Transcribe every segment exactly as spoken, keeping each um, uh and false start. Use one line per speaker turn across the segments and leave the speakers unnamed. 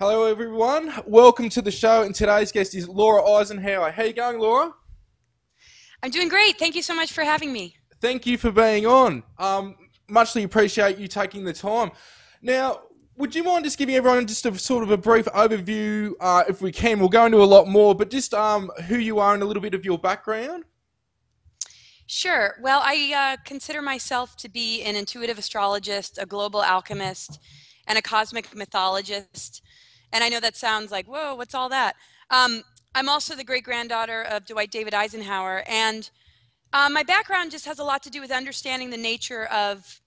Hello, everyone. Welcome to the show. And today's guest is Laura Eisenhower. How you going, Laura?
I'm doing great. Thank you so much for having me.
Thank you for being on. Um, muchly appreciate you taking the time. Now, would you mind just giving everyone just a sort of a brief overview, uh, if we can? We'll go into a lot more, but just um, who you are and a little bit of your background.
Sure. Well, I uh, consider myself to be an intuitive astrologist, a global alchemist, and a cosmic mythologist. And I know that sounds like, whoa, what's all that? Um, I'm also the great-granddaughter of Dwight David Eisenhower. And uh, my background just has a lot to do with understanding the nature of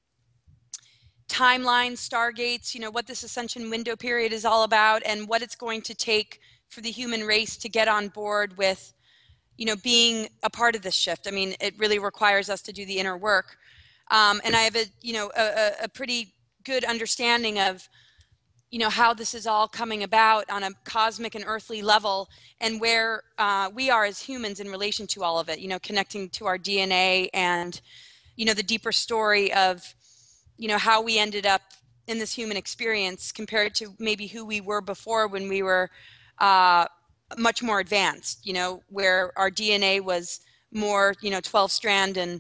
timelines, stargates, you know, what this ascension window period is all about and what it's going to take for the human race to get on board with, you know, being a part of this shift. I mean, it really requires us to do the inner work. Um, and I have a, you know, a, a pretty good understanding of, you know, how this is all coming about on a cosmic and earthly level and where uh, we are as humans in relation to all of it, you know, connecting to our D N A and, you know, the deeper story of, you know, how we ended up in this human experience compared to maybe who we were before when we were uh, much more advanced, you know, where our D N A was more, you know, twelve strand and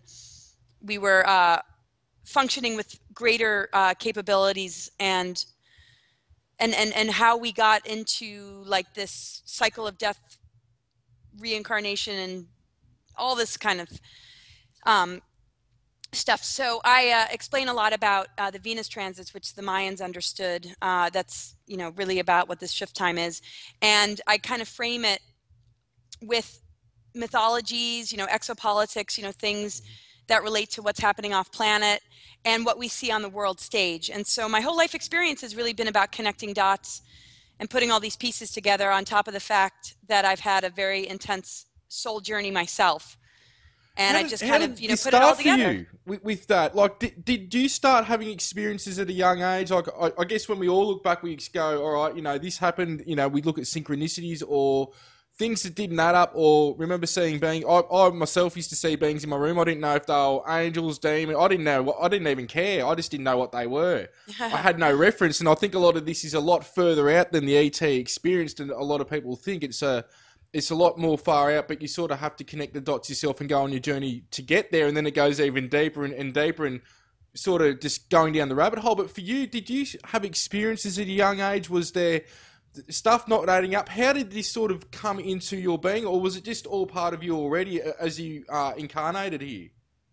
we were uh, functioning with greater uh, capabilities and, and, and, and how we got into like this cycle of death, reincarnation, and all this kind of um, stuff. So I uh, explain a lot about uh, the Venus transits, which the Mayans understood. Uh, that's, you know, really about what this shift time is. And I kind of frame it with mythologies, you know, exopolitics, you know, things that relate to what's happening off planet and what we see on the world stage. And so my whole life experience has really been about connecting dots and putting all these pieces together on top of the fact that I've had a very intense soul journey myself. And
How
I
did,
just
how
kind
did
of, you know,
this
put it all
start for
together.
you with, with that? Like, did, did you start having experiences at a young age? Like, I, I guess when we all look back, we go, all right, you know, this happened, you know, we look at synchronicities or things that didn't add up, or remember seeing being, I, I myself used to see beings in my room. I didn't know if they were angels, demons. I didn't know, what I didn't even care. I just didn't know what they were. I had no reference. And I think a lot of this is a lot further out than the E T experienced. And a lot of people think it's a, it's a lot more far out, but you sort of have to connect the dots yourself and go on your journey to get there. And then it goes even deeper and, and deeper and sort of just going down the rabbit hole. But for you, did you have experiences at a young age? Was there stuff not adding up? How did this sort of come into your being, or was it just all part of you already as you uh, incarnated here?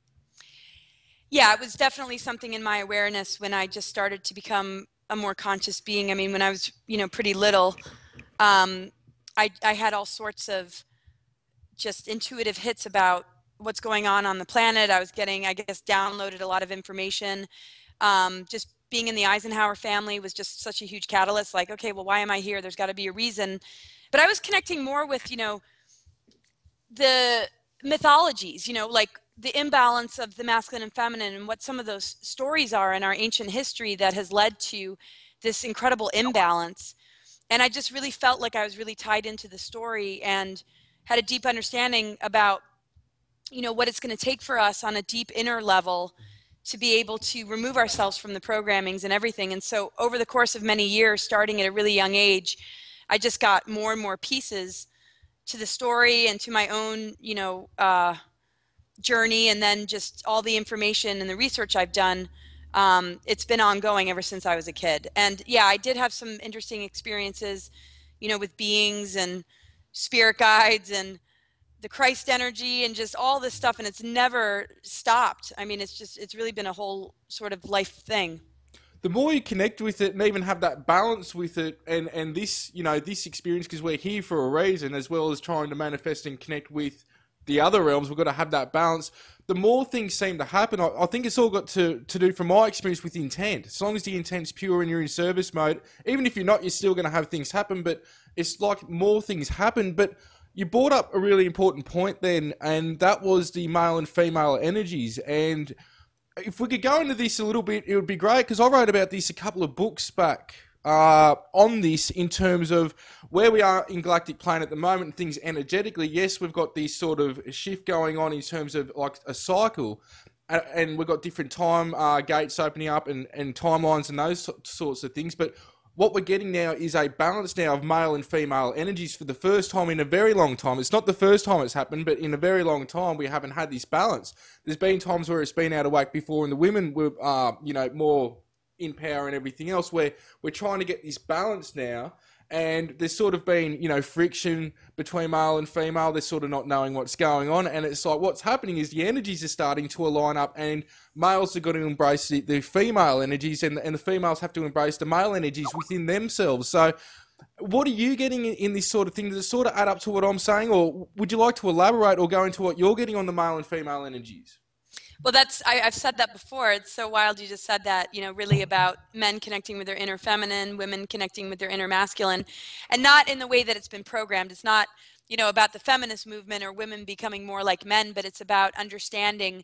Yeah, it was definitely something in my awareness when I just started to become a more conscious being. I mean, when I was, you know, pretty little, um, I, I had all sorts of just intuitive hits about what's going on on the planet. I was getting, I guess, downloaded a lot of information. Um, just being in the Eisenhower family was just such a huge catalyst. Like, okay, well, why am I here? There's got to be a reason. But I was connecting more with, you know, the mythologies, you know, like the imbalance of the masculine and feminine and what some of those stories are in our ancient history that has led to this incredible imbalance. And I just really felt like I was really tied into the story and had a deep understanding about, you know, what it's going to take for us on a deep inner level to be able to remove ourselves from the programmings and everything. And so over the course of many years, starting at a really young age, I just got more and more pieces to the story and to my own, you know, uh, journey. And then just all the information and the research I've done. Um, it's been ongoing ever since I was a kid. And yeah, I did have some interesting experiences, you know, with beings and spirit guides and the Christ energy and just all this stuff. And it's never stopped. I mean, it's just, it's really been a whole sort of life thing.
The more you connect with it and even have that balance with it, and, and this, you know, this experience, because we're here for a reason, as well as trying to manifest and connect with the other realms, we've got to have that balance. The more things seem to happen, I, I think it's all got to, to do, from my experience, with intent. As long as the intent's pure and you're in service mode, even if you're not, you're still going to have things happen, but it's like more things happen. But you brought up a really important point then, and that was the male and female energies. And if we could go into this a little bit, it would be great, because I wrote about this a couple of books back uh, on this, in terms of where we are in Galactic Plane at the moment, things energetically. Yes, we've got this sort of shift going on in terms of like a cycle, and we've got different time uh, gates opening up and, and timelines and those sorts of things. But what we're getting now is a balance now of male and female energies for the first time in a very long time. It's not the first time it's happened, but in a very long time we haven't had this balance. There's been times where it's been out of whack before, and the women were, uh, you know, more in power and everything else. Where we're trying to get this balance now, and there's sort of been, you know, friction between male and female. They're sort of not knowing what's going on, and it's like what's happening is the energies are starting to align up, and males have got to embrace the, the female energies, and, and the females have to embrace the male energies within themselves. So what are you getting in, in this sort of thing? Does it sort of add up to what I'm saying, or would you like to elaborate or go into what you're getting on the male and female energies?
Well, that's, I, I've said that before. It's so wild you just said that, you know, really about men connecting with their inner feminine, women connecting with their inner masculine, and not in the way that it's been programmed. It's not, you know, about the feminist movement or women becoming more like men, but it's about understanding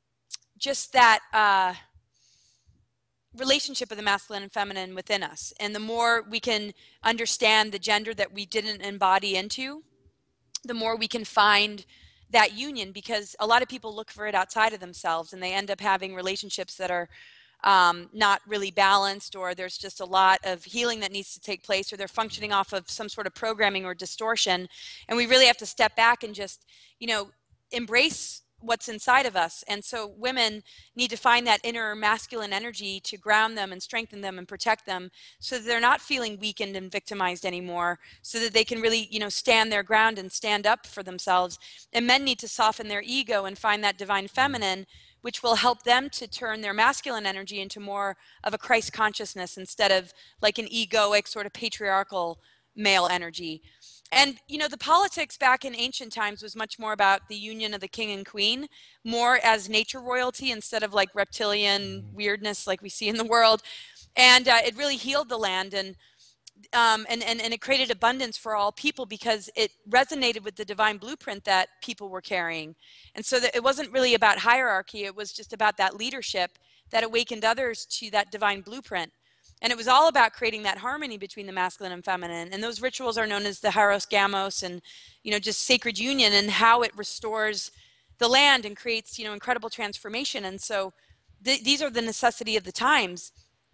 just that uh, relationship of the masculine and feminine within us. And the more we can understand the gender that we didn't embody into, the more we can find that union, because a lot of people look for it outside of themselves, and they end up having relationships that are um, not really balanced, or there's just a lot of healing that needs to take place, or they're functioning off of some sort of programming or distortion. And we really have to step back and just, you know, embrace what's inside of us. And so women need to find that inner masculine energy to ground them and strengthen them and protect them, so that they're not feeling weakened and victimized anymore, so that they can really, you know, stand their ground and stand up for themselves. And men need to soften their ego and find that divine feminine, which will help them to turn their masculine energy into more of a Christ consciousness, instead of like an egoic sort of patriarchal male energy. And, you know, the politics back in ancient times was much more about the union of the king and queen, more as nature royalty instead of like reptilian weirdness like we see in the world. And uh, it really healed the land, and, um, and, and, and it created abundance for all people, because it resonated with the divine blueprint that people were carrying. And so that it wasn't really about hierarchy. It was just about that leadership that awakened others to that divine blueprint. And it was all about creating that harmony between the masculine and feminine. And those rituals are known as the Hieros Gamos, and, you know, just sacred union, and how it restores the land and creates, you know, incredible transformation. And so th- these are the necessity of the times.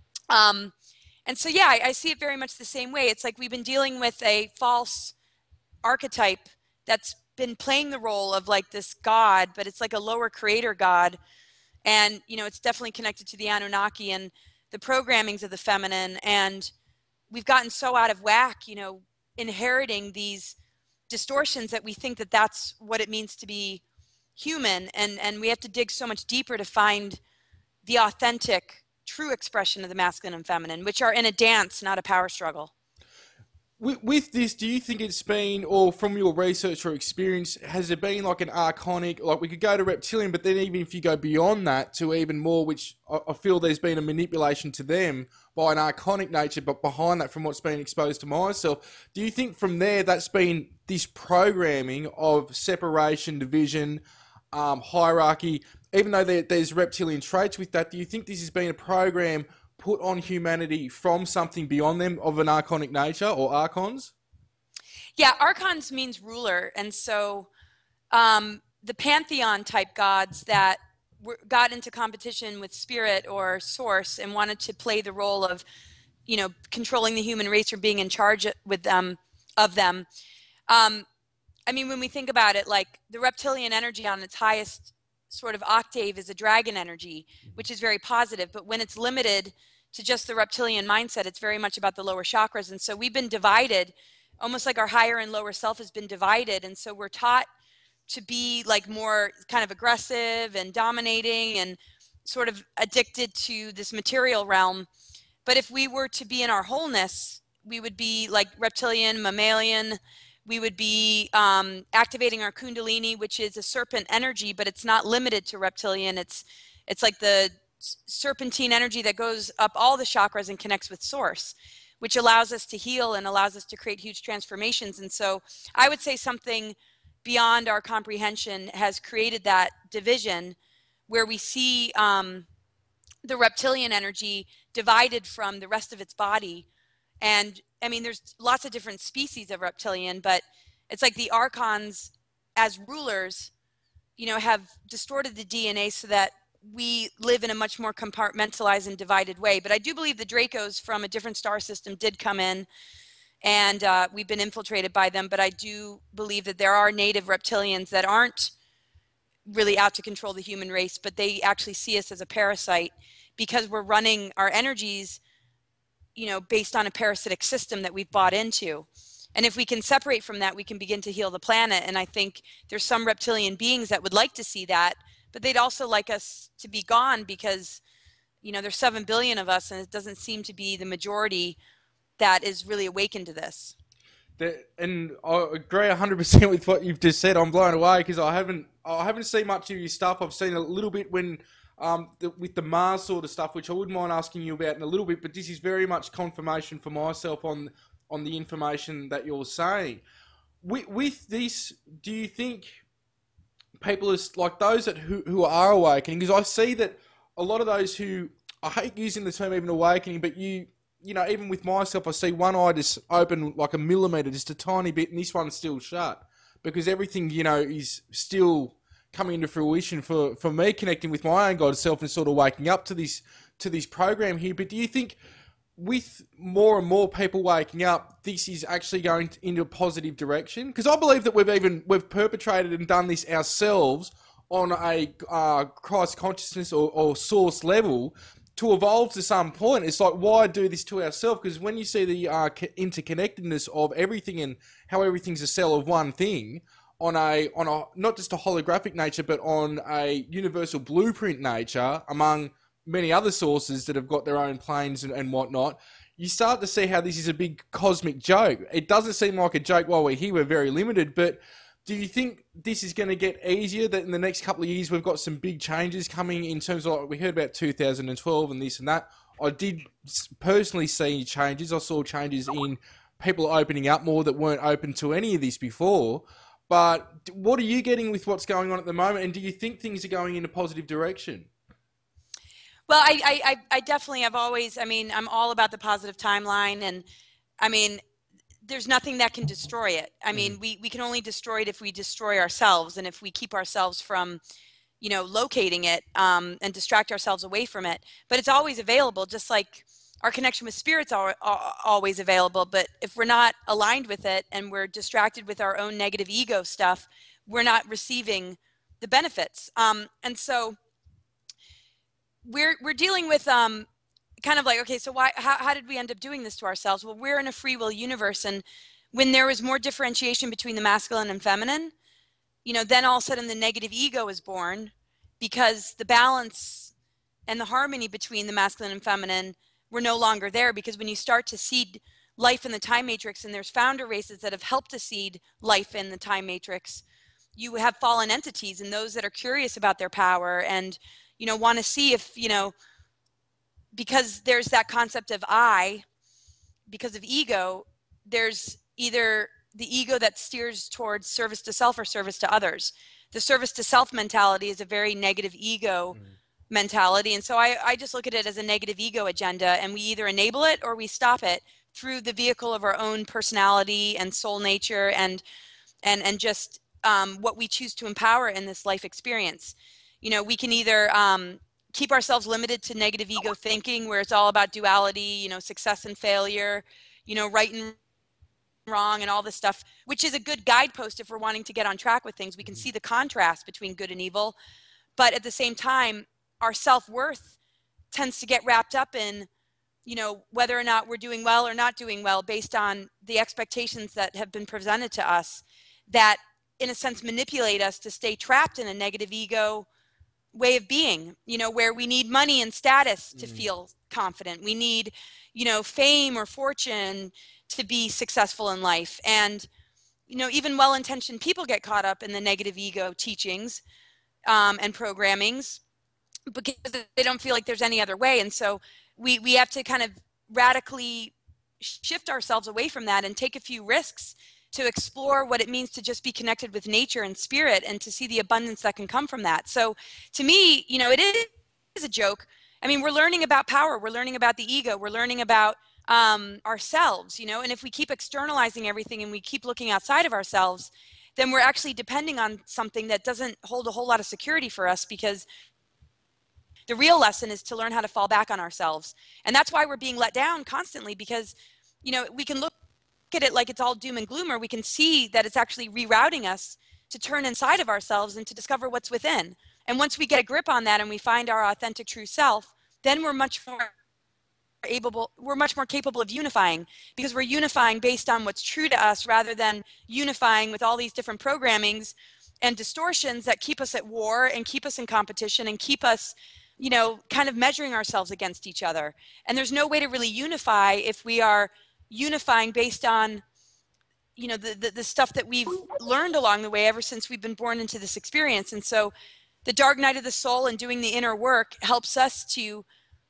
Um, and so, yeah, I, I see it very much the same way. It's like we've been dealing with a false archetype that's been playing the role of like this God, but it's like a lower creator God. And, you know, it's definitely connected to the Anunnaki and the programmings of the feminine. And we've gotten so out of whack, you know, inheriting these distortions that we think that that's what it means to be human. And, and we have to dig so much deeper to find the authentic, true expression of the masculine and feminine, which are in a dance, not a power struggle.
With, with this, do you think it's been, or from your research or experience, has there been like an archonic, like we could go to reptilian, but then even if you go beyond that to even more, which I, I feel there's been a manipulation to them by an archonic nature, but behind that, from what's been exposed to myself, do you think from there that's been this programming of separation, division, um, hierarchy, even though there, there's reptilian traits with that, do you think this has been a program put on humanity from something beyond them of an archonic nature, or archons?
Yeah, archons means ruler. And so um, the pantheon type gods that were, got into competition with spirit or source and wanted to play the role of, you know, controlling the human race or being in charge with them, of them. Um, I mean, when we think about it, like the reptilian energy on its highest sort of octave is a dragon energy, which is very positive. But when it's limited to just the reptilian mindset, it's very much about the lower chakras. And so we've been divided, almost like our higher and lower self has been divided. And so we're taught to be like more kind of aggressive and dominating and sort of addicted to this material realm. But if we were to be in our wholeness, we would be like reptilian, mammalian. We would be um, activating our kundalini, which is a serpent energy, but it's not limited to reptilian. It's it's like the serpentine energy that goes up all the chakras and connects with source, which allows us to heal and allows us to create huge transformations. And so I would say something beyond our comprehension has created that division where we see um, the reptilian energy divided from the rest of its body. And I mean, there's lots of different species of reptilian, but it's like the archons as rulers, you know, have distorted the D N A so that we live in a much more compartmentalized and divided way. But I do believe the Dracos from a different star system did come in, and uh, we've been infiltrated by them. But I do believe that there are native reptilians that aren't really out to control the human race, but they actually see us as a parasite because we're running our energies, you know, based on a parasitic system that we've bought into. And if we can separate from that, we can begin to heal the planet. And I think there's some reptilian beings that would like to see that, but they'd also like us to be gone because, you know, there's seven billion of us, and it doesn't seem to be the majority that is really awakened to this.
The, and I agree one hundred percent with what you've just said. I'm blown away because I haven't I haven't seen much of your stuff. I've seen a little bit when um, the, with the Mars sort of stuff, which I wouldn't mind asking you about in a little bit, but this is very much confirmation for myself on on the information that you're saying. With, with this, do you think people are like those that who, who are awakening? Because I see that a lot of those who, I hate using the term even awakening, but you you know, even with myself, I see one eye just open like a millimetre, just a tiny bit, and this one's still shut. Because everything, you know, is still coming into fruition for, for me, connecting with my own God self and sort of waking up to this to this program here. But do you think with more and more people waking up, this is actually going into a positive direction? Because I believe that we've even, we've perpetrated and done this ourselves on a uh, Christ consciousness or, or source level, to evolve to some point. It's like, why do this to ourselves? Because when you see the uh, interconnectedness of everything and how everything's a cell of one thing on a on a not just a holographic nature, but on a universal blueprint nature among many other sources that have got their own planes and, and whatnot, you start to see how this is a big cosmic joke. It doesn't seem like a joke while we're here. We're very limited, but do you think this is going to get easier, that in the next couple of years we've got some big changes coming in terms of, like, we heard about two thousand twelve and this and that. I did personally see changes. I saw changes in people opening up more that weren't open to any of this before. But what are you getting with what's going on at the moment? And do you think things are going in a positive direction?
Well, I, I, I definitely have always, I mean, I'm all about the positive timeline. And I mean, there's nothing that can destroy it. I mean, we, we can only destroy it if we destroy ourselves, and if we keep ourselves from, you know, locating it um, and distract ourselves away from it. But it's always available, just like our connection with spirit's are, are always available. But if we're not aligned with it and we're distracted with our own negative ego stuff, we're not receiving the benefits. Um, and so we're we're dealing with um, kind of like, okay, so why, how, how did we end up doing this to ourselves? Well, we're in a free will universe, and when there was more differentiation between the masculine and feminine, you know, then all of a sudden the negative ego is born, because the balance and the harmony between the masculine and feminine were no longer there. Because when you start to seed life in the time matrix, and there's founder races that have helped to seed life in the time matrix, you have fallen entities and those that are curious about their power and, you know, want to see if, you know, because there's that concept of I, because of ego, there's either the ego that steers towards service to self or service to others. The service to self mentality is a very negative ego mm. mentality. And so I, I just look at it as a negative ego agenda, and we either enable it or we stop it through the vehicle of our own personality and soul nature and, and, and just um, what we choose to empower in this life experience. You know, we can either um, keep ourselves limited to negative ego thinking, where it's all about duality, you know, success and failure, you know, right and wrong and all this stuff, which is a good guidepost if we're wanting to get on track with things. We can see the contrast between good and evil, but at the same time, our self-worth tends to get wrapped up in, you know, whether or not we're doing well or not doing well based on the expectations that have been presented to us that, in a sense, manipulate us to stay trapped in a negative ego way of being, you know, where we need money and status to mm. feel confident. We need, you know, fame or fortune to be successful in life. And, you know, even well-intentioned people get caught up in the negative ego teachings um, and programmings because they don't feel like there's any other way. And so we, we have to kind of radically shift ourselves away from that and take a few risks to explore what it means to just be connected with nature and spirit, and to see the abundance that can come from that. So to me, you know, it is a joke. I mean, we're learning about power. We're learning about the ego. We're learning about um, ourselves, you know, and if we keep externalizing everything and we keep looking outside of ourselves, then we're actually depending on something that doesn't hold a whole lot of security for us, because The real lesson is to learn how to fall back on ourselves. And that's why we're being let down constantly, because, you know, we can look at it like it's all doom and gloom, or we can see that it's actually rerouting us to turn inside of ourselves and to discover what's within. And once we get a grip on that and we find our authentic true self, then we're much more able, we're much more capable of unifying, because we're unifying based on what's true to us rather than unifying with all these different programmings and distortions that keep us at war and keep us in competition and keep us, you know, kind of measuring ourselves against each other. And there's no way to really unify if we are unifying based on, you know, the, the, the stuff that we've learned along the way ever since we've been born into this experience. And so the dark night of the soul and doing the inner work helps us to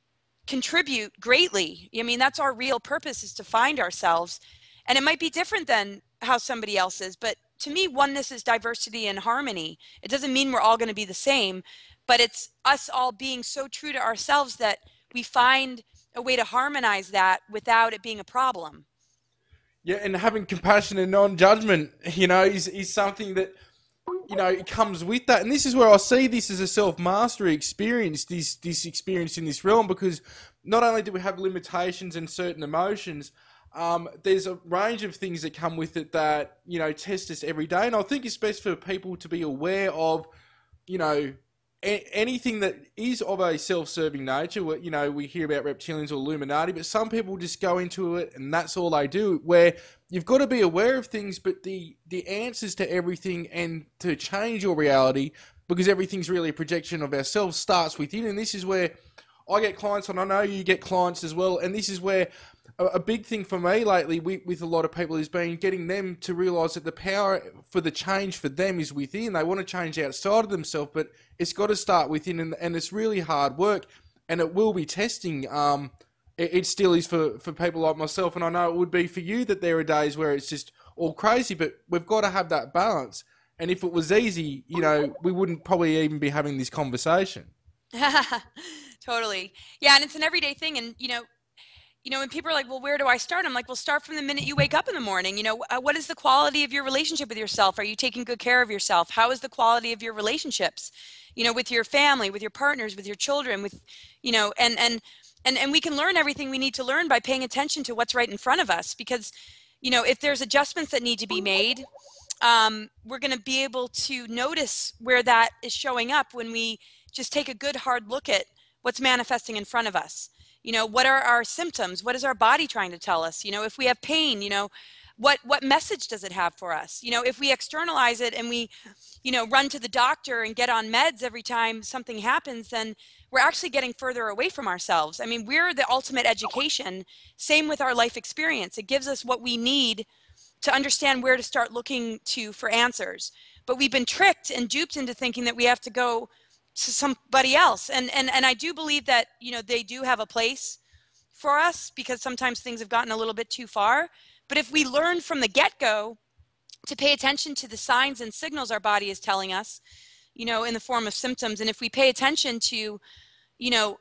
contribute greatly. I mean, that's our real purpose, is to find ourselves. And it might be different than how somebody else is, but to me, oneness is diversity and harmony. It doesn't mean we're all going to be the same, but it's us all being so true to ourselves that we find a way to harmonize that without it being a problem.
Yeah, and having compassion and non-judgment, you know, is, is something that, you know, it comes with that. And this is where I see this as a self-mastery experience, this, this experience in this realm, because not only do we have limitations and certain emotions, um, there's a range of things that come with it that, you know, test us every day. And I think it's best for people to be aware of, you know, anything that is of a self-serving nature. You know, we hear about reptilians or Illuminati, but some people just go into it and that's all they do, where you've got to be aware of things, but the, the answers to everything and to change your reality, because everything's really a projection of ourselves, starts within. And this is where I get clients, and I know you get clients as well, and this is where a, a big thing for me lately with, with a lot of people has been getting them to realise that the power for the change for them is within. They want to change outside of themselves, but it's got to start within, and, and it's really hard work, and it will be testing. Um, it, it still is for, for people like myself, and I know it would be for you, that there are days where it's just all crazy, but we've got to have that balance. And if it was easy, you know, we wouldn't probably even be having this conversation.
Totally. Yeah, and it's an everyday thing. And, you know, you know, when people are like, well, where do I start? I'm like, well, start from the minute you wake up in the morning. You know, what is the quality of your relationship with yourself? Are you taking good care of yourself? How is the quality of your relationships, you know, with your family, with your partners, with your children, with, you know, and, and, and, and we can learn everything we need to learn by paying attention to what's right in front of us. Because, you know, if there's adjustments that need to be made, um, we're going to be able to notice where that is showing up when we just take a good hard look at what's manifesting in front of us. You know, what are our symptoms? What is our body trying to tell us? You know, if we have pain, you know, what, what message does it have for us? You know, if we externalize it and we, you know, run to the doctor and get on meds every time something happens, then we're actually getting further away from ourselves. I mean, we're the ultimate education. Same with our life experience. It gives us what we need to understand where to start looking to for answers. But we've been tricked and duped into thinking that we have to go to somebody else. And, and, and I do believe that, you know, they do have a place for us, because sometimes things have gotten a little bit too far. But if we learn from the get-go to pay attention to the signs and signals our body is telling us, you know, in the form of symptoms, and if we pay attention to, you know,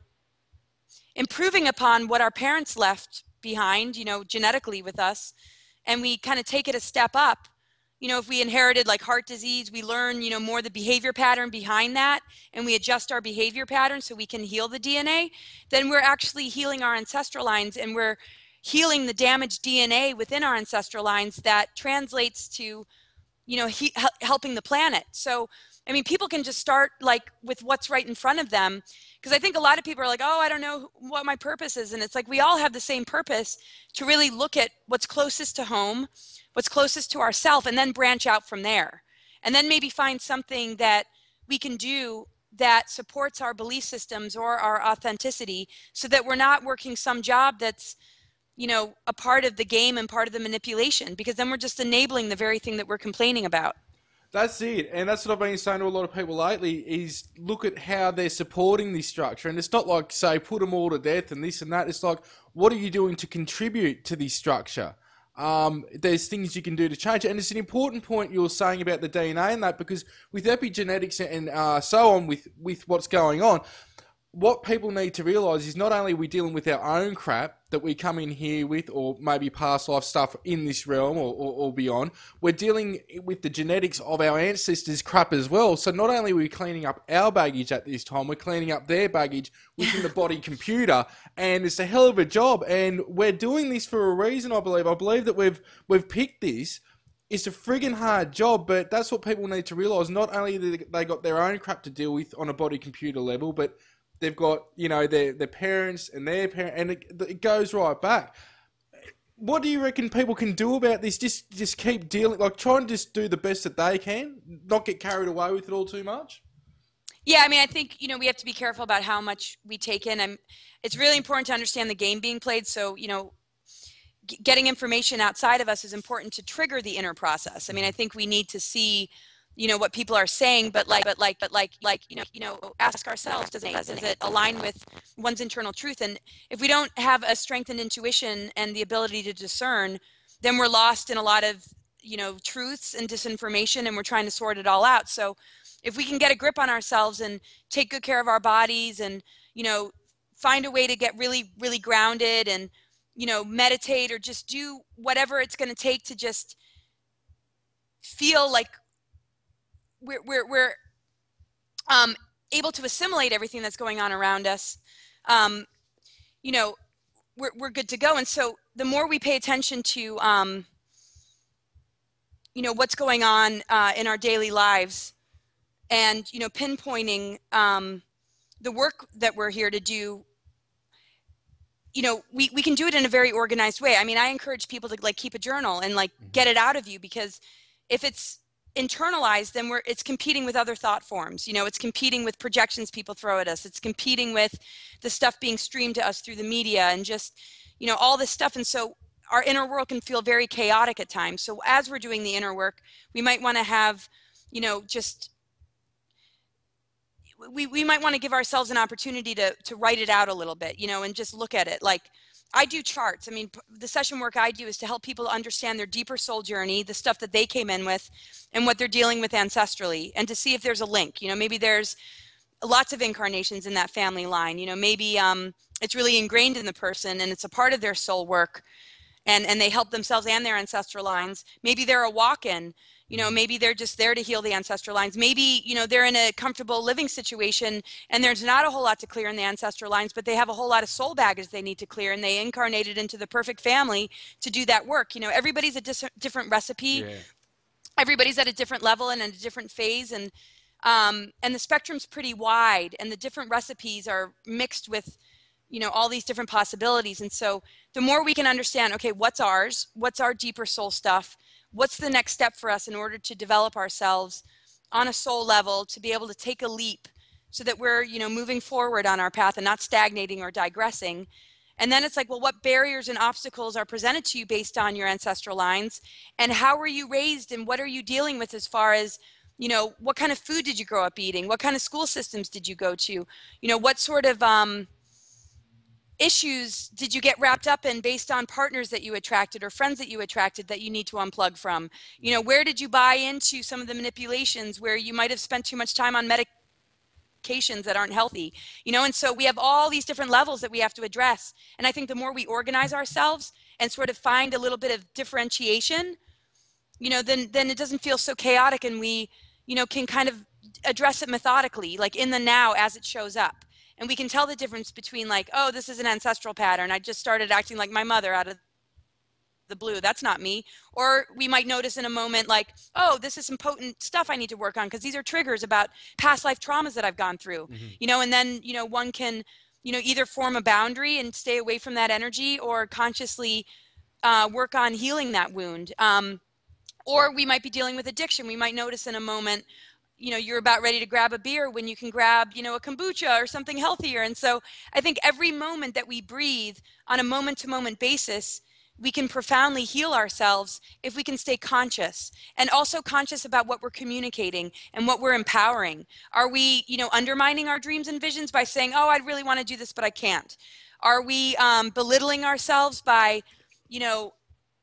improving upon what our parents left behind, you know, genetically with us, and we kind of take it a step up. You know, if we inherited like heart disease, we learn, you know, more the behavior pattern behind that, and we adjust our behavior pattern so we can heal the D N A, then we're actually healing our ancestral lines, and we're healing the damaged D N A within our ancestral lines that translates to, you know, he, helping the planet. So, I mean, people can just start like with what's right in front of them, because I think a lot of people are like, oh, I don't know what my purpose is. And it's like, we all have the same purpose, to really look at what's closest to home, what's closest to ourself, and then branch out from there. And then maybe find something that we can do that supports our belief systems or our authenticity, so that we're not working some job that's, you know, a part of the game and part of the manipulation, because then we're just enabling the very thing that we're complaining about.
That's it. And that's what I've been saying to a lot of people lately, is look at how they're supporting this structure. And it's not like, say, put them all to death and this and that. It's like, what are you doing to contribute to this structure? Um, there's things you can do to change it. And it's an important point you're saying about the D N A and that, because with epigenetics and uh, so on, with, with what's going on, what people need to realize is not only are we dealing with our own crap that we come in here with, or maybe past life stuff in this realm or, or, or beyond, we're dealing with the genetics of our ancestors' crap as well. So not only are we cleaning up our baggage at this time, we're cleaning up their baggage within the body computer, and it's a hell of a job. And we're doing this for a reason, I believe. I believe that we've we've picked this. It's a friggin' hard job, but that's what people need to realise. Not only do they got their own crap to deal with on a body computer level, but they've got, you know, their their parents and their parents, and it, it goes right back. What do you reckon people can do about this? Just just keep dealing, like try and just do the best that they can, not get carried away with it all too much?
Yeah, I mean, I think, you know, we have to be careful about how much we take in. I'm, it's really important to understand the game being played. So, you know, g- getting information outside of us is important to trigger the inner process. I mean, I think we need to see, you know, what people are saying, but like, but like, but like, like, you know, you know, ask ourselves, does it, does it align with one's internal truth? And if we don't have a strengthened intuition and the ability to discern, then we're lost in a lot of, you know, truths and disinformation, and we're trying to sort it all out. So if we can get a grip on ourselves and take good care of our bodies and, you know, find a way to get really, really grounded and, you know, meditate or just do whatever it's going to take to just feel like we're, we're, we're um, able to assimilate everything that's going on around us, um, you know, we're, we're good to go. And so the more we pay attention to, um, you know, what's going on uh, in our daily lives and, you know, pinpointing um, the work that we're here to do, you know, we, we can do it in a very organized way. I mean, I encourage people to like keep a journal and like get it out of you, because if it's internalized, then we're it's competing with other thought forms. You know, it's competing with projections people throw at us. It's competing with the stuff being streamed to us through the media and just, you know, all this stuff. And so our inner world can feel very chaotic at times. So as we're doing the inner work, we might want to have, you know, just we, we might want to give ourselves an opportunity to to write it out a little bit, you know, and just look at it. Like, I do charts. I mean, the session work I do is to help people understand their deeper soul journey, the stuff that they came in with, and what they're dealing with ancestrally, and to see if there's a link. You know, maybe there's lots of incarnations in that family line. You know, maybe um, it's really ingrained in the person and it's a part of their soul work, and, and they help themselves and their ancestral lines. Maybe they're a walk-in. You know, maybe they're just there to heal the ancestral lines. Maybe, you know, they're in a comfortable living situation and there's not a whole lot to clear in the ancestral lines, but they have a whole lot of soul baggage they need to clear, and they incarnated into the perfect family to do that work. You know, everybody's a dis- different recipe. Yeah. Everybody's at a different level and in a different phase. And, um, and the spectrum's pretty wide, and the different recipes are mixed with, you know, all these different possibilities. And so the more we can understand, okay, what's ours, what's our deeper soul stuff, what's the next step for us in order to develop ourselves on a soul level, to be able to take a leap so that we're, you know, moving forward on our path and not stagnating or digressing. And then it's like, well, what barriers and obstacles are presented to you based on your ancestral lines, and how were you raised, and what are you dealing with as far as, you know, what kind of food did you grow up eating? What kind of school systems did you go to? You know, what sort of um, issues did you get wrapped up in based on partners that you attracted or friends that you attracted that you need to unplug from? You know, where did you buy into some of the manipulations where you might have spent too much time on medications that aren't healthy? You know, and so we have all these different levels that we have to address. And I think the more we organize ourselves and sort of find a little bit of differentiation, you know, then then it doesn't feel so chaotic, and we, you know, can kind of address it methodically, like in the now as it shows up. And we can tell the difference between like, oh, this is an ancestral pattern. I just started acting like my mother out of the blue. That's not me. Or we might notice in a moment like, oh, this is some potent stuff I need to work on, because these are triggers about past life traumas that I've gone through. Mm-hmm. You know, and then, you know, one can, you know, either form a boundary and stay away from that energy, or consciously uh, work on healing that wound. Um, or we might be dealing with addiction. We might notice in a moment, you know, you're about ready to grab a beer when you can grab, you know, a kombucha or something healthier. And so I think every moment that we breathe on a moment to moment basis, we can profoundly heal ourselves if we can stay conscious, and also conscious about what we're communicating and what we're empowering. Are we, you know, undermining our dreams and visions by saying, oh, I really want to do this, but I can't? Are we um, belittling ourselves by, you know,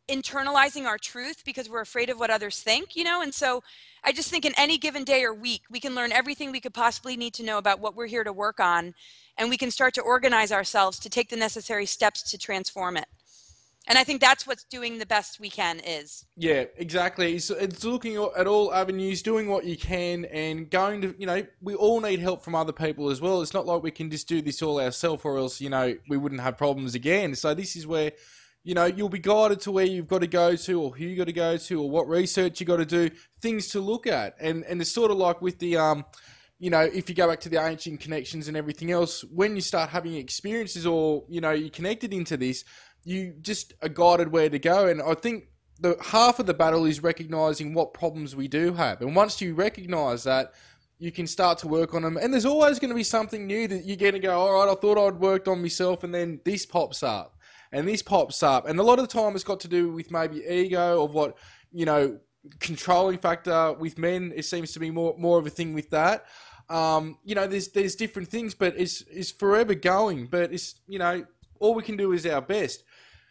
internalizing our truth because we're afraid of what others think, you know? And so I just think in any given day or week, we can learn everything we could possibly need to know about what we're here to work on. And we can start to organize ourselves to take the necessary steps to transform it. And I think that's what's doing the best we can is.
Yeah, exactly. It's, it's looking at all avenues, doing what you can, and going to, you know, we all need help from other people as well. It's not like we can just do this all ourselves, or else, you know, we wouldn't have problems again. So this is where, you know, you'll be guided to where you've got to go to, or who you got to go to, or what research you got to do, things to look at. And and it's sort of like with the, um, you know, if you go back to the ancient connections and everything else, when you start having experiences, or, you know, you're connected into this, you just are guided where to go. And I think the half of the battle is recognizing what problems we do have. And once you recognize that, you can start to work on them. And there's always going to be something new that you're going to go, all right, I thought I'd worked on myself, and then this pops up. And this pops up. And a lot of the time it's got to do with maybe ego, of what, you know, controlling factor with men. It seems to be more more of a thing with that. Um, you know, there's there's different things, but it's, it's forever going. But it's, you know, all we can do is our best.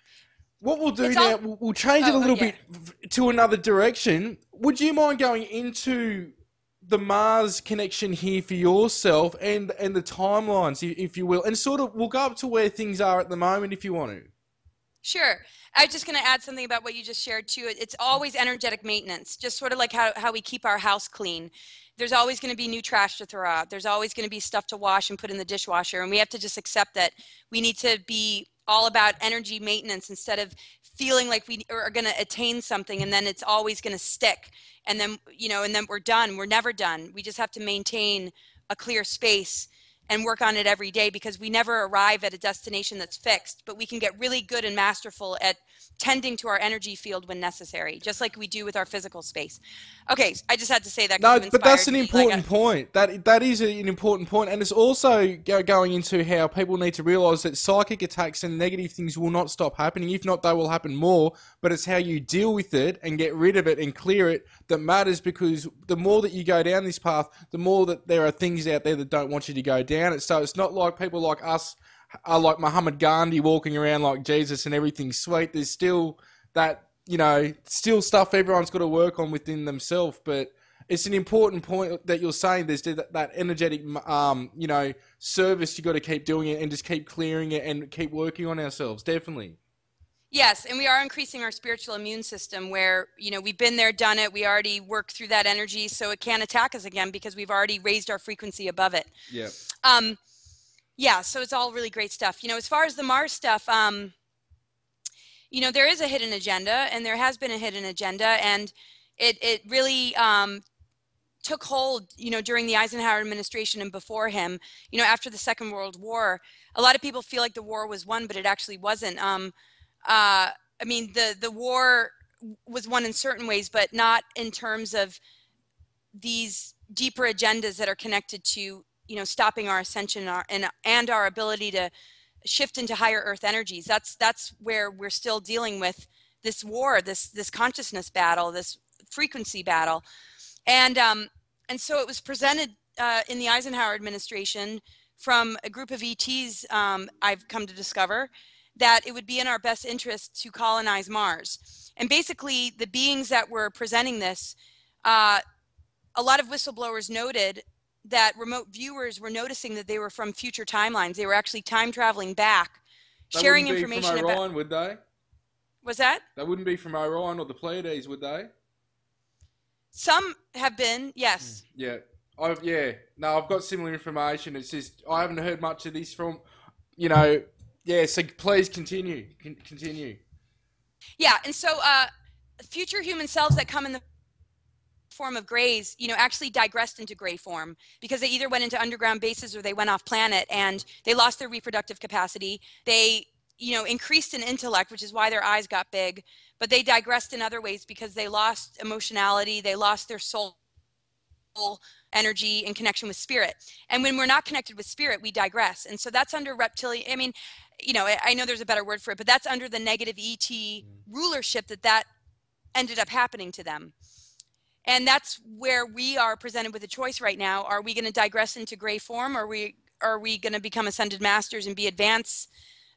What we'll do
It's
now,
all-
we'll, we'll change it a
Oh,
little
okay.
bit to another direction. Would you mind going into the Mars connection here for yourself, and, and the timelines, if if you will, and sort of we'll go up to where things are at the moment if you want to.
Sure. I was just going to add something about what you just shared too. It- It's always energetic maintenance, just sort of like how, how we keep our house clean. There's always going to be new trash to throw out. There's always going to be stuff to wash and put in the dishwasher. And we have to just accept that we need to be all about energy maintenance instead of feeling like we are going to attain something and then it's always going to stick. And then, you know, and then we're done. We're never done. We just have to maintain a clear space and work on it every day, because we never arrive at a destination that's fixed, but we can get really good and masterful at tending to our energy field when necessary, just like we do with our physical space. Okay, I just had to say that. 'cause
No,
you
but that's an
inspired me.
important
Like,
point. That that is an important point, and it's also go- going into how people need to realise that psychic attacks and negative things will not stop happening. If not, they will happen more. But it's how you deal with it and get rid of it and clear it that matters. Because the more that you go down this path, the more that there are things out there that don't want you to go down it. So it's not like people like us are like Muhammad Gandhi walking around like Jesus and everything's sweet. There's still that, you know, still stuff everyone's got to work on within themselves. But it's an important point that you're saying. There's that, that energetic, um, you know, service you got to keep doing it and just keep clearing it and keep working on ourselves. Definitely.
yes, and we are increasing our spiritual immune system where, you know, we've been there, done it. We already worked through that energy, so it can't attack us again because we've already raised our frequency above it.
Yeah.
Um, yeah, so it's all really great stuff. You know, as far as the Mars stuff, um, you know, there is a hidden agenda, and there has been a hidden agenda, and it it really um, took hold, you know, during the Eisenhower administration and before him. You know, after the Second World War, a lot of people feel like the war was won, but it actually wasn't. Um, uh, I mean, the the war was won in certain ways, but not in terms of these deeper agendas that are connected to, you know, stopping our ascension and our, and, and our ability to shift into higher earth energies. That's that's where we're still dealing with this war, this this consciousness battle, this frequency battle, and um, and so it was presented uh, in the Eisenhower administration from a group of E Ts. Um, I've come to discover that it would be in our best interest to colonize Mars, and basically the beings that were presenting this, uh, a lot of whistleblowers noted that remote viewers were noticing that they were from future timelines. They were actually time traveling back,
They
sharing
wouldn't be
information
from
about.
Orion, would they?
Was that?
They wouldn't be from Orion or the Pleiades, would they?
Some have been, yes.
Yeah. I've, yeah. No, I've got similar information. It's just I haven't heard much of this from, you know. Yeah. So please continue. Con- continue.
Yeah, and so uh, future human selves that come in the form of grays, you know, actually digressed into gray form because they either went into underground bases or they went off planet and they lost their reproductive capacity. They, you know, increased in intellect, which is why their eyes got big, but they digressed in other ways because they lost emotionality, they lost their soul energy in connection with spirit. And when we're not connected with spirit, we digress. And so that's under reptilian, I mean, you know, I know there's a better word for it, but that's under the negative E T rulership that that ended up happening to them. And that's where we are presented with a choice right now. Are we going to digress into gray form? Or are we, are we going to become ascended masters and be advanced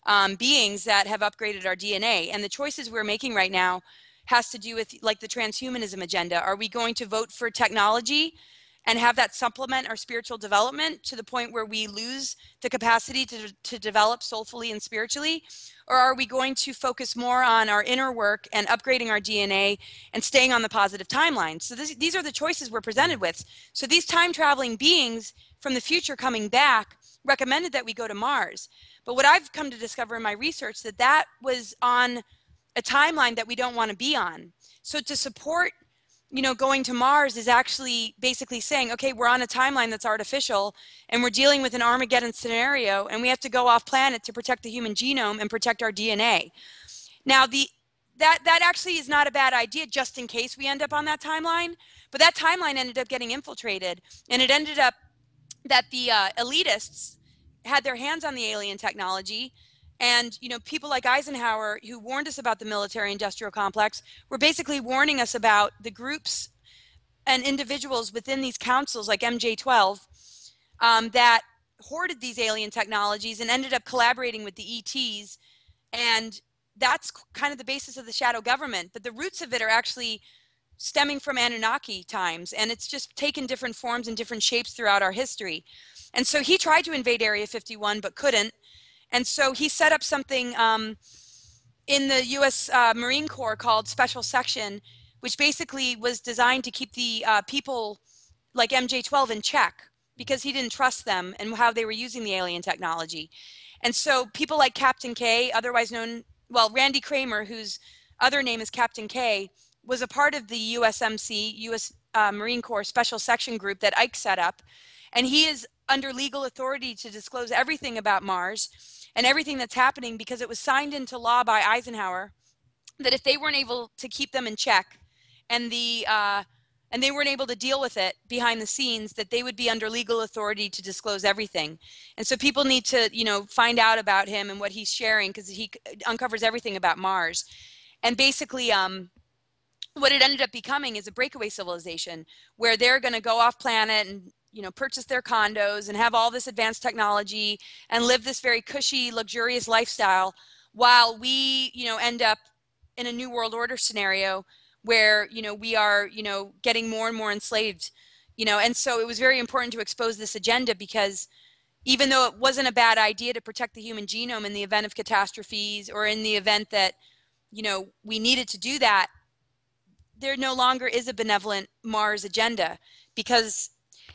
um, beings that have upgraded our D N A. And the choices we're making right now has to do with like the transhumanism agenda. Are we going to vote for technology and have that supplement our spiritual development to the point where we lose the capacity to, to develop soulfully and spiritually? Or are we going to focus more on our inner work and upgrading our D N A and staying on the positive timeline? So this, these are the choices we're presented with. So these time traveling beings from the future coming back recommended that we go to Mars. But what I've come to discover in my research, that that was on a timeline that we don't want to be on. So to support, you know, going to Mars is actually basically saying, okay, we're on a timeline that's artificial and we're dealing with an Armageddon scenario and we have to go off planet to protect the human genome and protect our D N A. Now, the that that actually is not a bad idea just in case we end up on that timeline, but that timeline ended up getting infiltrated, and it ended up that the uh, elitists had their hands on the alien technology. And, you know, people like Eisenhower, who warned us about the military industrial complex, were basically warning us about the groups and individuals within these councils like M J twelve um, that hoarded these alien technologies and ended up collaborating with the E Ts. And that's kind of the basis of the shadow government. But the roots of it are actually stemming from Anunnaki times, and it's just taken different forms and different shapes throughout our history. And so he tried to invade Area fifty-one but couldn't. And so he set up something um, in the U S uh, Marine Corps called Special Section, which basically was designed to keep the uh, people like M J twelve in check because he didn't trust them and how they were using the alien technology. And so people like Captain K, otherwise known, well, Randy Kramer, whose other name is Captain K, was a part of the U S M C, U S uh, Marine Corps Special Section group that Ike set up. And he is under legal authority to disclose everything about Mars and everything that's happening, because it was signed into law by Eisenhower that if they weren't able to keep them in check and the uh, and they weren't able to deal with it behind the scenes, that they would be under legal authority to disclose everything. And so people need to, you know, find out about him and what he's sharing, because he uncovers everything about Mars. And basically, um, what it ended up becoming is a breakaway civilization where they're going to go off planet and, you know, purchase their condos and have all this advanced technology and live this very cushy, luxurious lifestyle, while we, you know, end up in a new world order scenario where, you know, we are, you know, getting more and more enslaved, you know. And so it was very important to expose this agenda, because even though it wasn't a bad idea to protect the human genome in the event of catastrophes or in the event that, you know, we needed to do that, there no longer is a benevolent Mars agenda, because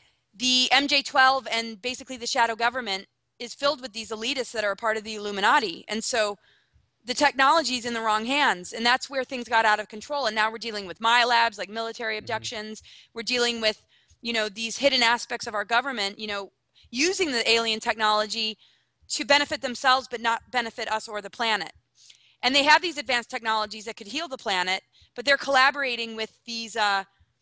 the M J twelve and basically the shadow government is filled with these elitists that are a part of the Illuminati. And so the technology is in the wrong hands, and that's where things got out of control. And now we're dealing with MILABs, like military abductions. We're dealing with, you know, these hidden aspects of our government, you know, using the alien technology to benefit themselves, but not benefit us or the planet. And they have these advanced technologies that could heal the planet, but they're collaborating with these, uh,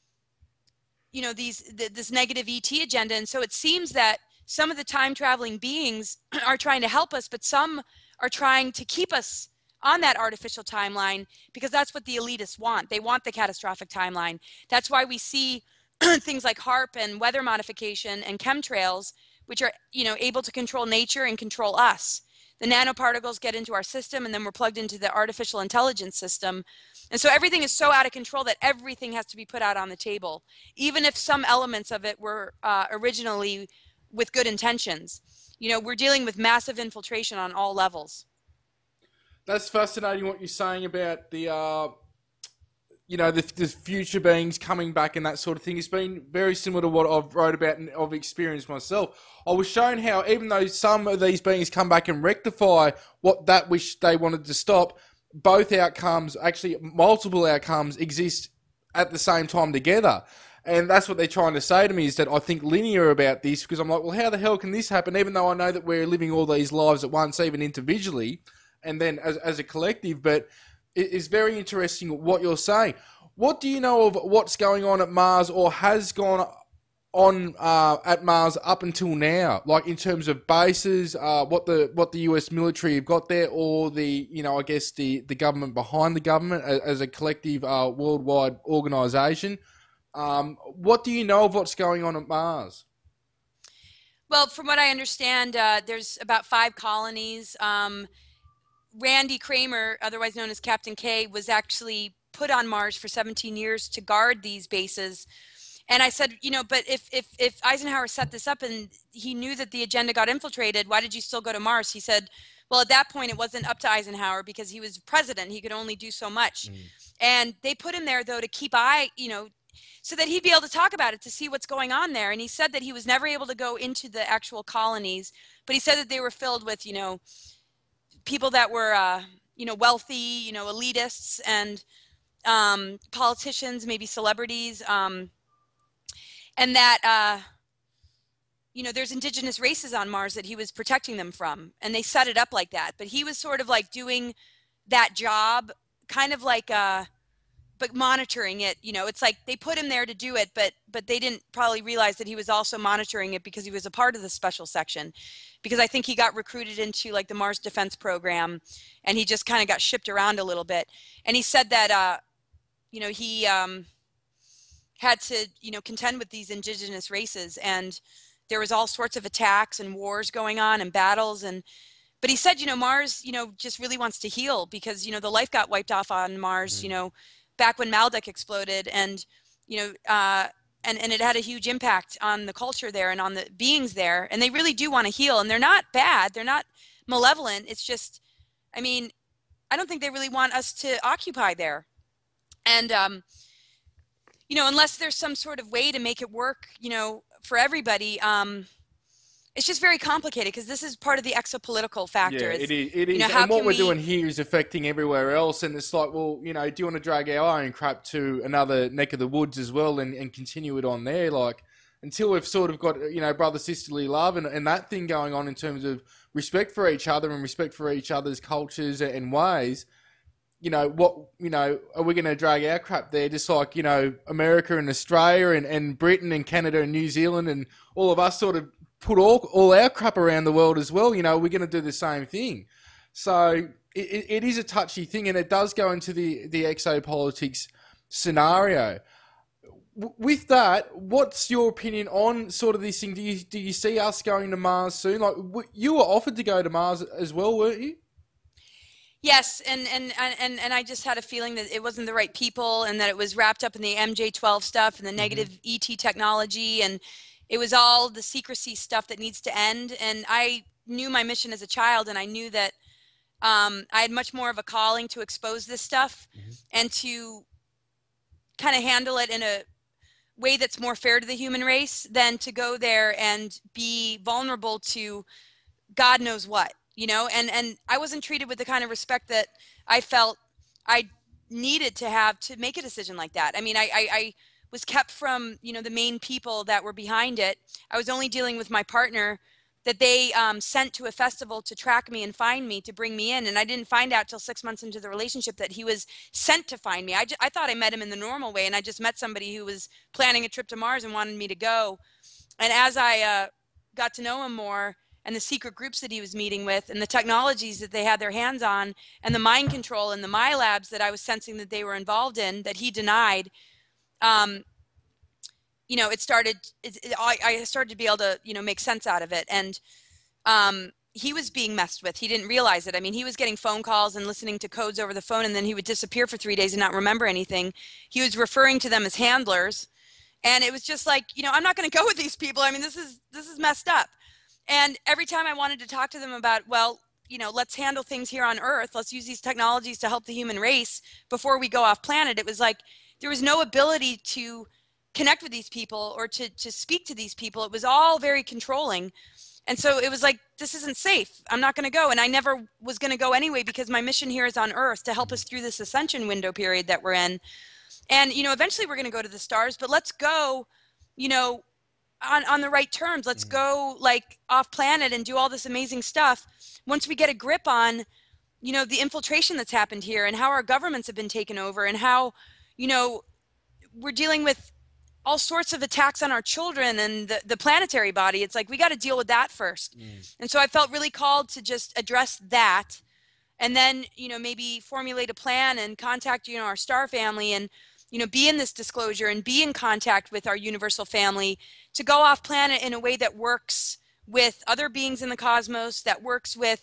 you know, these th this negative E T agenda. And so it seems that some of the time traveling beings are trying to help us, but some are trying to keep us on that artificial timeline, because that's what the elitists want. They want the catastrophic timeline. That's why we see things like HAARP and weather modification and chemtrails, which are, you know, able to control nature and control us. The nanoparticles get into our system, and then we're plugged into the artificial intelligence system. And so everything is so out of control that everything has to be put out on the table, even if some elements of it were uh, originally with good intentions. You know, we're dealing with massive infiltration on all levels.
That's fascinating what you're saying about the, uh, you know, the, the future beings coming back and that sort of thing. It's been very similar to what I've wrote about and I've experienced myself. I was shown how even though some of these beings come back and rectify what that which they wanted to stop, both outcomes, actually multiple outcomes, exist at the same time together. And that's what they're trying to say to me, is that I think linear about this, because I'm like, well, how the hell can this happen? Even though I know that we're living all these lives at once, even individually, and then as, as a collective. But it is very interesting what you're saying. What do you know of what's going on at Mars, or has gone on uh, at Mars up until now? Like in terms of bases, uh, what the what the U S military have got there, or the, you know, I guess the, the government behind the government as, as a collective uh, worldwide organisation. Um, what do you know of what's going on at Mars?
Well, from what I understand, uh, there's about five colonies. Um, Randy Kramer, otherwise known as Captain K, was actually put on Mars for seventeen years to guard these bases. And I said, you know, but if, if, if Eisenhower set this up and he knew that the agenda got infiltrated, why did you still go to Mars? He said, well, at that point, it wasn't up to Eisenhower because he was president. He could only do so much. Mm. And they put him there, though, to keep eye, you know, so that he'd be able to talk about it, to see what's going on there. And he said that he was never able to go into the actual colonies, but he said that they were filled with, you know, people that were, uh, you know, wealthy, you know, elitists and um, politicians, maybe celebrities. Um, and that, uh, you know, there's indigenous races on Mars that he was protecting them from. And they set it up like that. But he was sort of like doing that job, kind of like, uh, but monitoring it. You know, it's like they put him there to do it, but but they didn't probably realize that he was also monitoring it because he was a part of the special section. Because I think he got recruited into like the Mars Defense Program, and he just kind of got shipped around a little bit. And he said that, uh, you know, he um, had to, you know, contend with these indigenous races, and there was all sorts of attacks and wars going on and battles. And but he said, you know, Mars, you know, just really wants to heal because, you know, the life got wiped off on Mars, mm-hmm. you know, back when Maldek exploded, and, you know, uh, and, and it had a huge impact on the culture there and on the beings there. And they really do want to heal, and they're not bad. They're not malevolent. It's just, I mean, I don't think they really want us to occupy there. And, um, you know, unless there's some sort of way to make it work, you know, for everybody, um, it's just very complicated because this is part of the exopolitical factor.
Yeah,
it's,
it is. It is.
You know,
and what we're
we...
doing here is affecting everywhere else. And it's like, well, you know, do you want to drag our own crap to another neck of the woods as well and, and continue it on there? Like, until we've sort of got, you know, brother-sisterly love and, and that thing going on in terms of respect for each other and respect for each other's cultures and ways, you know, what, you know, are we going to drag our crap there just like, you know, America and Australia and, and Britain and Canada and New Zealand and all of us sort of put all all our crap around the world as well, you know, we're going to do the same thing. So it, it is a touchy thing, and it does go into the, the exopolitics scenario. W- with that, what's your opinion on sort of this thing? Do you do you see us going to Mars soon? Like, w- you were offered to go to Mars as well, weren't you?
Yes, and, and, and, and I just had a feeling that it wasn't the right people and that it was wrapped up in the M J twelve stuff and the negative mm-hmm. E T technology, and it was all the secrecy stuff that needs to end. And I knew my mission as a child, and I knew that um, I had much more of a calling to expose this stuff mm-hmm. and to kind of handle it in a way that's more fair to the human race than to go there and be vulnerable to God knows what, you know, and, and I wasn't treated with the kind of respect that I felt I needed to have to make a decision like that. I mean, I, I, I was kept from, you know, the main people that were behind it. I was only dealing with my partner that they um, sent to a festival to track me and find me, to bring me in. And I didn't find out till six months into the relationship that he was sent to find me. I, j- I thought I met him in the normal way, and I just met somebody who was planning a trip to Mars and wanted me to go. And as I uh, got to know him more, and the secret groups that he was meeting with, and the technologies that they had their hands on, and the mind control and the MyLabs that I was sensing that they were involved in, that he denied, Um, you know, it started, it, it, I, I started to be able to, you know, make sense out of it. And um, he was being messed with. He didn't realize it. I mean, he was getting phone calls and listening to codes over the phone, and then he would disappear for three days and not remember anything. He was referring to them as handlers. And it was just like, you know, I'm not going to go with these people. I mean, this is, this is messed up. And every time I wanted to talk to them about, well, you know, let's handle things here on Earth. Let's use these technologies to help the human race before we go off planet. It was like, there was no ability to connect with these people or to, to speak to these people. It was all very controlling. And so it was like, this isn't safe. I'm not going to go. And I never was going to go anyway, because my mission here is on Earth to help us through this ascension window period that we're in. And, you know, eventually we're going to go to the stars, but let's go, you know, on, on the right terms. Let's go like off planet and do all this amazing stuff. Once we get a grip on, you know, the infiltration that's happened here and how our governments have been taken over and how, you know, we're dealing with all sorts of attacks on our children and the, the planetary body. It's like, we got to deal with that first. Mm. And so I felt really called to just address that. And then, you know, maybe formulate a plan and contact, you know, our star family and, you know, be in this disclosure and be in contact with our universal family to go off planet in a way that works with other beings in the cosmos, that works with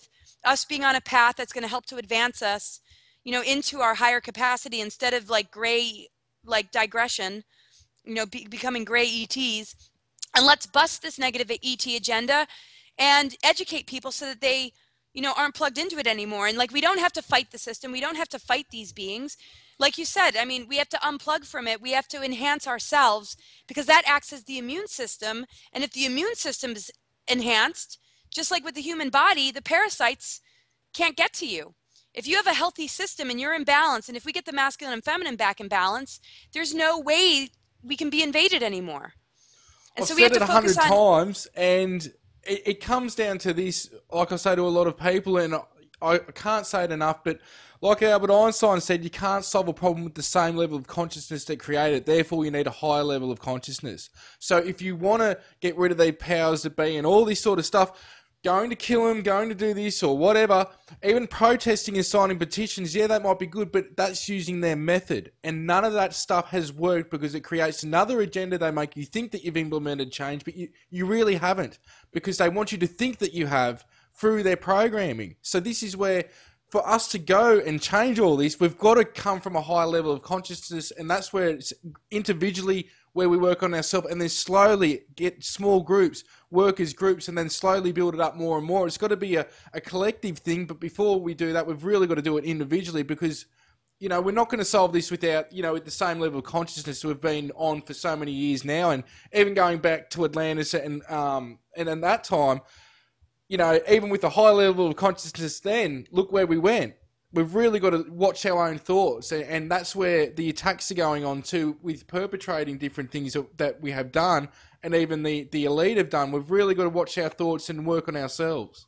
us being on a path that's going to help to advance us, you know, into our higher capacity instead of like gray, like digression, you know, be, becoming gray E Ts. And let's bust this negative E T agenda and educate people so that they, you know, aren't plugged into it anymore. And like, we don't have to fight the system. We don't have to fight these beings. Like you said, I mean, we have to unplug from it. We have to enhance ourselves, because that acts as the immune system. And if the immune system is enhanced, just like with the human body, the parasites can't get to you. If you have a healthy system and you're in balance, and if we get the masculine and feminine back in balance, there's no way we can be invaded anymore. And
I've
so we
said
have to
it a hundred
focus on
times, and it, it comes down to this. Like I say to a lot of people, and I, I can't say it enough, but like Albert Einstein said, you can't solve a problem with the same level of consciousness that created it. Therefore, you need a higher level of consciousness. So if you want to get rid of the powers that be and all this sort of stuff, going to kill them, going to do this or whatever, even protesting and signing petitions, yeah, that might be good, but that's using their method. And none of that stuff has worked, because it creates another agenda. They make you think that you've implemented change, but you, you really haven't, because they want you to think that you have through their programming. So this is where, for us to go and change all this, we've got to come from a higher level of consciousness, and that's where it's individually where we work on ourselves, and then slowly get small groups, workers groups, and then slowly build it up more and more. It's got to be a, a collective thing, but before we do that, we've really got to do it individually, because, you know, we're not going to solve this without, you know, with the same level of consciousness we've been on for so many years now. And even going back to Atlantis and um and in that time, you know, even with a high level of consciousness then, look where we went. We've really got to watch our own thoughts, and that's where the attacks are going on too, with perpetrating different things that we have done, and even the, the elite have done. We've really got to watch our thoughts and work on ourselves.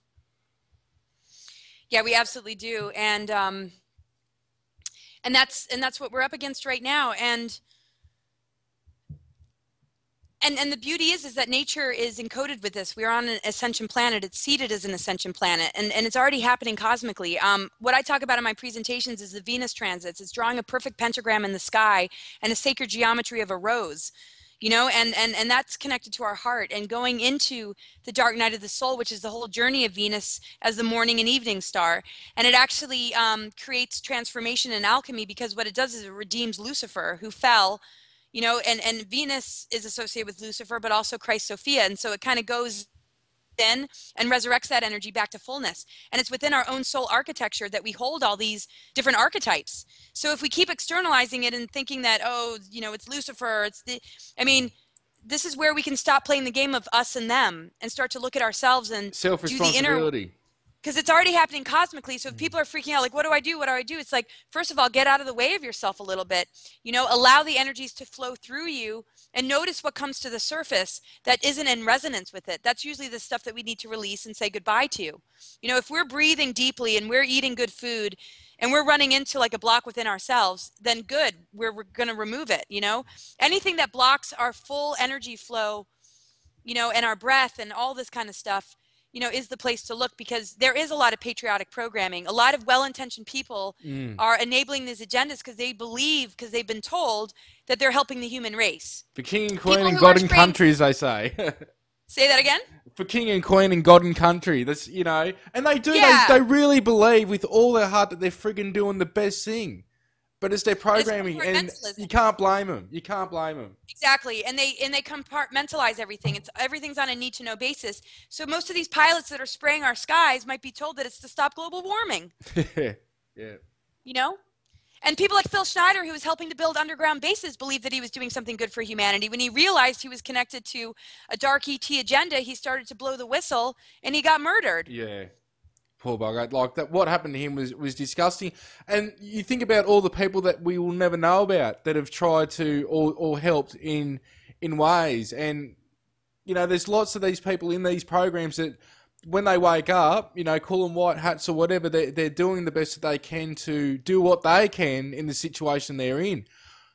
Yeah, we absolutely do. And um, and that's and that's what we're up against right now. And And and the beauty is, is that nature is encoded with this. We're on an ascension planet. It's seated as an ascension planet, and, and it's already happening cosmically. Um, what I talk about in my presentations is the Venus transits. It's drawing a perfect pentagram in the sky and a sacred geometry of a rose, you know, and, and, and that's connected to our heart. And going into the dark night of the soul, which is the whole journey of Venus as the morning and evening star. And it actually um, creates transformation and alchemy, because what it does is it redeems Lucifer, who fell. You know, and, and Venus is associated with Lucifer, but also Christ Sophia. And so it kind of goes in and resurrects that energy back to fullness. And it's within our own soul architecture that we hold all these different archetypes. So if we keep externalizing it and thinking that, oh, you know, it's Lucifer, it's the, I mean, this is where we can stop playing the game of us and them and start to look at ourselves and
self-responsibility.
Do the inner, because it's already happening cosmically. So if people are freaking out, like, what do I do? What do I do? It's like, first of all, get out of the way of yourself a little bit. You know, allow the energies to flow through you and notice what comes to the surface that isn't in resonance with it. That's usually the stuff that we need to release and say goodbye to. You know, if we're breathing deeply and we're eating good food and we're running into like a block within ourselves, then good, we're, we're going to remove it. You know, anything that blocks our full energy flow, you know, and our breath and all this kind of stuff, you know, is the place to look, because there is a lot of patriotic programming. A lot of well-intentioned people mm. are enabling these agendas because they believe, because they've been told that they're helping the human race.
For king and queen and God and country, as they say.
Say that again?
For king and queen and God and country. That's, you know, and they do,
yeah.
they, they really believe with all their heart that they're friggin' doing the best thing. But it's their programming, and you can't blame them. You can't blame them.
Exactly, and they and they compartmentalize everything. It's everything's on a need-to-know basis. So most of these pilots that are spraying our skies might be told that it's to stop global warming.
Yeah.
You know, and people like Phil Schneider, who was helping to build underground bases, believed that he was doing something good for humanity. When he realized he was connected to a dark E T agenda, he started to blow the whistle, and he got murdered.
Yeah. Poor bugger. Like that, what happened to him was, was disgusting. And you think about all the people that we will never know about that have tried to or, or helped in in ways. And, you know, there's lots of these people in these programs that when they wake up, you know, call them white hats or whatever, they, they're doing the best that they can to do what they can in the situation they're in.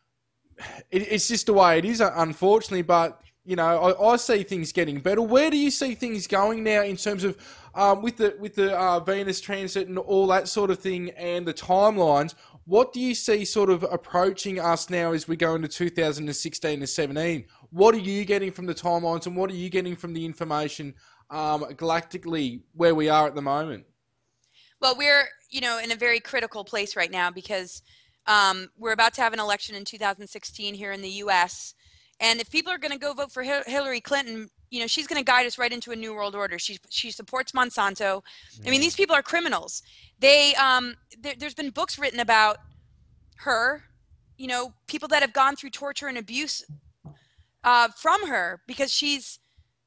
It, it's just the way it is, unfortunately, but... You know, I, I see things getting better. Where do you see things going now in terms of um, with the with the uh, Venus transit and all that sort of thing and the timelines? What do you see sort of approaching us now as we go into two thousand sixteen and seventeen? What are you getting from the timelines, and what are you getting from the information um, galactically where we are at the moment?
Well, we're, you know, in a very critical place right now because um, we're about to have an election in two thousand sixteen here in the U S. And if people are going to go vote for Hil- Hillary Clinton, you know, she's going to guide us right into a new world order. She she supports Monsanto. I mean,
Mm.
these people are criminals. They um, there, there's been books written about her, you know, people that have gone through torture and abuse uh, from her because she's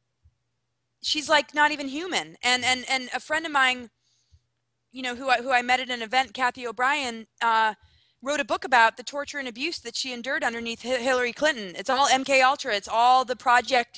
she's like not even human. And and and a friend of mine, you know, who I, who I met at an event, Kathy O'Brien, uh, wrote a book about the torture and abuse that she endured underneath Hillary Clinton. It's all M K Ultra. It's all the Project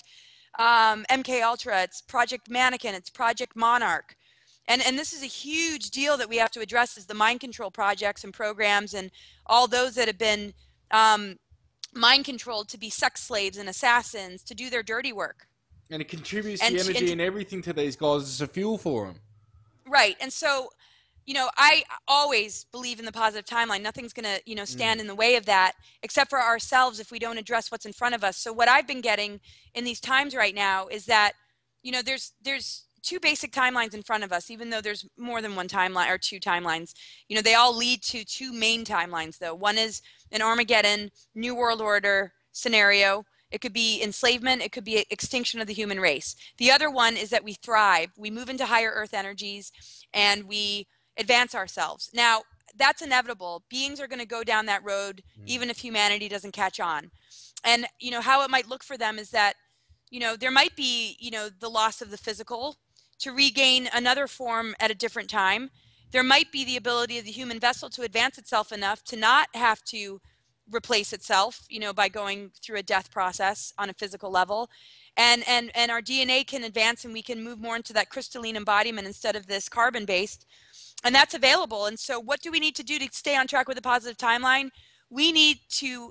um, M K Ultra. It's Project Mannequin. It's Project Monarch. And and this is a huge deal that we have to address is the mind control projects and programs and all those that have been um, mind controlled to be sex slaves and assassins to do their dirty work.
And it contributes
And
the
to, and
energy
to,
and everything to these guys as a fuel for them.
right. And so, you know, I always believe in the positive timeline. Nothing's going to, you know, stand
Mm.
in the way of that except for ourselves if we don't address what's in front of us. So what I've been getting in these times right now is that, you know, there's there's two basic timelines in front of us, even though there's more than one timeline or two timelines. You know, they all lead to two main timelines, though. One is an Armageddon, New World Order scenario. It could be enslavement. It could be extinction of the human race. The other one is that we thrive. We move into higher earth energies and we advance ourselves. Now, that's inevitable. Beings are going to go down that road,
Mm.
even if humanity doesn't catch on. And, you know, how it might look for them is that, you know, there might be, you know, the loss of the physical to regain another form at a different time. There might be the ability of the human vessel to advance itself enough to not have to replace itself, you know, by going through a death process on a physical level. And, and, and our D N A can advance and we can move more into that crystalline embodiment instead of this carbon based. And that's available. And so what do we need to do to stay on track with a positive timeline? We need to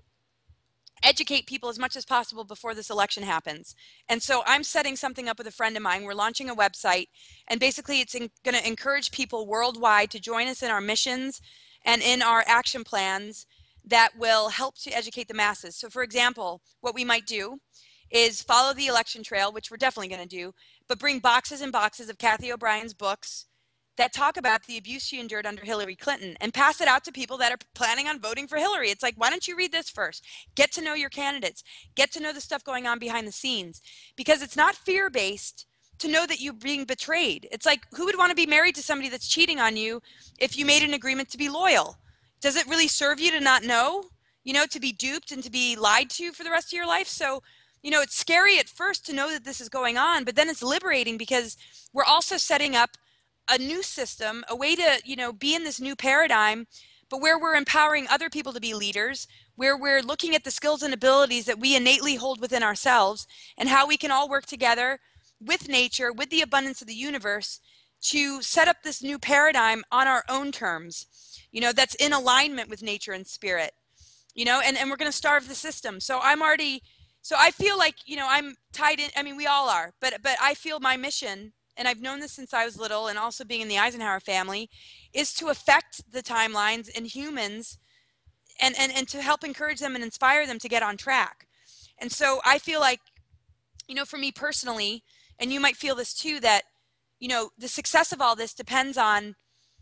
educate people as much as possible before this election happens. And so I'm setting something up with a friend of mine. We're launching a website, and basically it's going to encourage people worldwide to join us in our missions and in our action plans that will help to educate the masses. So for example, what we might do is follow the election trail, which we're definitely going to do, but bring boxes and boxes of Kathy O'Brien's books that talk about the abuse she endured under Hillary Clinton and pass it out to people that are planning on voting for Hillary. It's like, why don't you read this first? Get to know your candidates. Get to know the stuff going on behind the scenes, because it's not fear-based to know that you're being betrayed. It's like, who would want to be married to somebody that's cheating on you if you made an agreement to be loyal? Does it really serve you to not know, you know, to be duped and to be lied to for the rest of your life? So, you know, it's scary at first to know that this is going on, but then it's liberating because we're also setting up a new system, a way to, you know, be in this new paradigm, but where we're empowering other people to be leaders, where we're looking at the skills and abilities that we innately hold within ourselves and how we can all work together with nature, with the abundance of the universe to set up this new paradigm on our own terms, you know, that's in alignment with nature and spirit, you know, and, and we're going to starve the system. So I'm already, so I feel like, you know, I'm tied in. I mean, we all are, but, but I feel my mission, and I've known this since I was little, and also being in the Eisenhower family, is to affect the timelines in humans and, and, and to help encourage them and inspire them to get on track. And so I feel like, you know, for me personally, and you might feel this too, that, you know, the success of all this depends on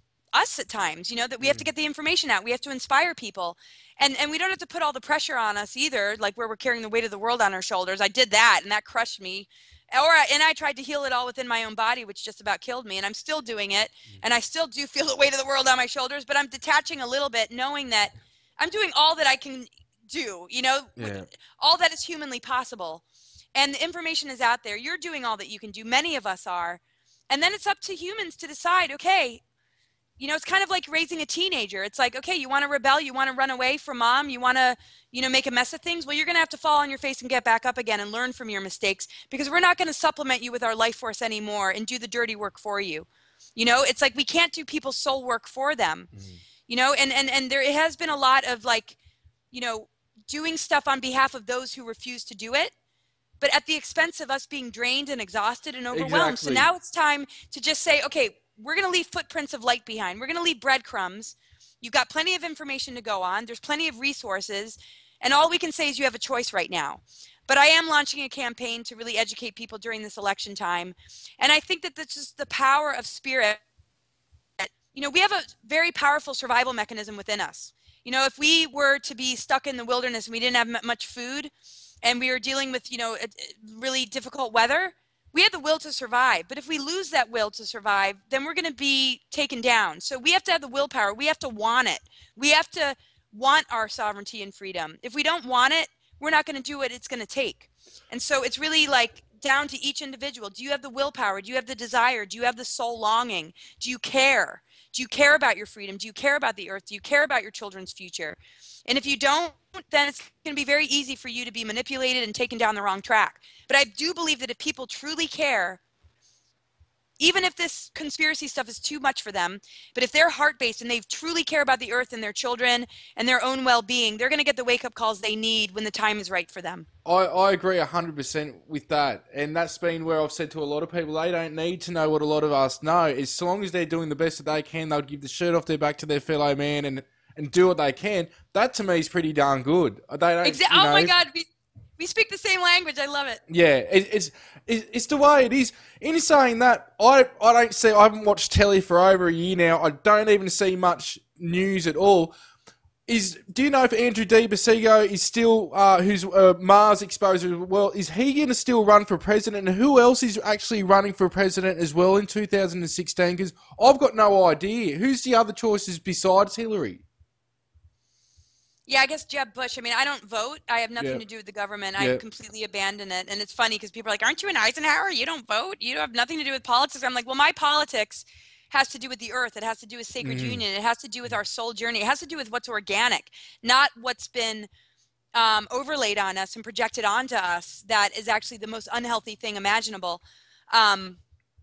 us at times, you know, that we have to get the information out. We have to inspire people. And and we don't have to put all the pressure on us either, like where we're carrying the weight of the world on our shoulders. I did that and that crushed me. Or I, and I tried to heal it all within my own body, which just about killed me. And I'm still doing it. And I still do feel the weight of the world on my shoulders, but I'm detaching a little bit, knowing that I'm doing all that I can do, you know,
Yeah.
all that is humanly possible. And the information is out there. You're doing all that you can do. Many of us are. And then it's up to humans to decide, okay, you know, it's kind of like raising a teenager. It's like, okay, you want to rebel, you want to run away from mom, you want to, you know, make a mess of things. Well, you're going to have to fall on your face and get back up again and learn from your mistakes, because we're not going to supplement you with our life force anymore and do the dirty work for you. You know, it's like we can't do people's soul work for them, mm. you know, and, and, and there has been a lot of like, you know, doing stuff on behalf of those who refuse to do it, but at the expense of us being drained and exhausted and overwhelmed.
Exactly.
So now it's time to just say, okay, we're going to leave footprints of light behind. We're going to leave breadcrumbs. You've got plenty of information to go on. There's plenty of resources. And all we can say is you have a choice right now. But I am launching a campaign to really educate people during this election time. And I think that that's just the power of spirit you know, we have a very powerful survival mechanism within us. You know, if we were to be stuck in the wilderness and we didn't have much food and we were dealing with, you know, really difficult weather, we have the will to survive. But if we lose that will to survive, then we're going to be taken down. So we have to have the willpower. We have to want it. We have to want our sovereignty and freedom. If we don't want it, we're not going to do what it's going to take. And so it's really like down to each individual. Do you have the willpower? Do you have the desire? Do you have the soul longing? Do you care? Do you care about your freedom? Do you care about the earth? Do you care about your children's future? And if you don't, then it's going to be very easy for you to be manipulated and taken down the wrong track. But I do believe that if people truly care, even if this conspiracy stuff is too much for them, but if they're heart-based and they truly care about the earth and their children and their own well-being, they're going to get the wake-up calls they need when the time is right for them.
I, I agree one hundred percent with that. And that's been where I've said to a lot of people, they don't need to know what a lot of us know. As long as they're doing the best that they can, they'll give the shirt off their back to their fellow man and, and do what they can. That, to me, is pretty darn good. They don't,
Exa-
you know,
oh, my God. We, we speak the same language. I love it.
Yeah, it, it's, it's it's the way it is. In saying that, I, I don't see, I haven't watched telly for over a year now. I don't even see much news at all. Is do you know if Andrew De Basigo is still, uh, who's uh, Mars exposure? Well, is he going to still run for president? And who else is actually running for president as well in two thousand sixteen? Because I've got no idea. Who's the other choices besides Hillary?
Yeah, I guess Jeb Bush. I mean, I don't vote. I have nothing
Yep.
to do with the government.
Yep.
I completely abandon it. And it's funny because people are like, aren't you an Eisenhower? You don't vote. You have nothing to do with politics. I'm like, well, my politics has to do with the earth. It has to do with sacred
Mhm.
union. It has to do with our soul journey. It has to do with what's organic, not what's been um, overlaid on us and projected onto us that is actually the most unhealthy thing imaginable. Um,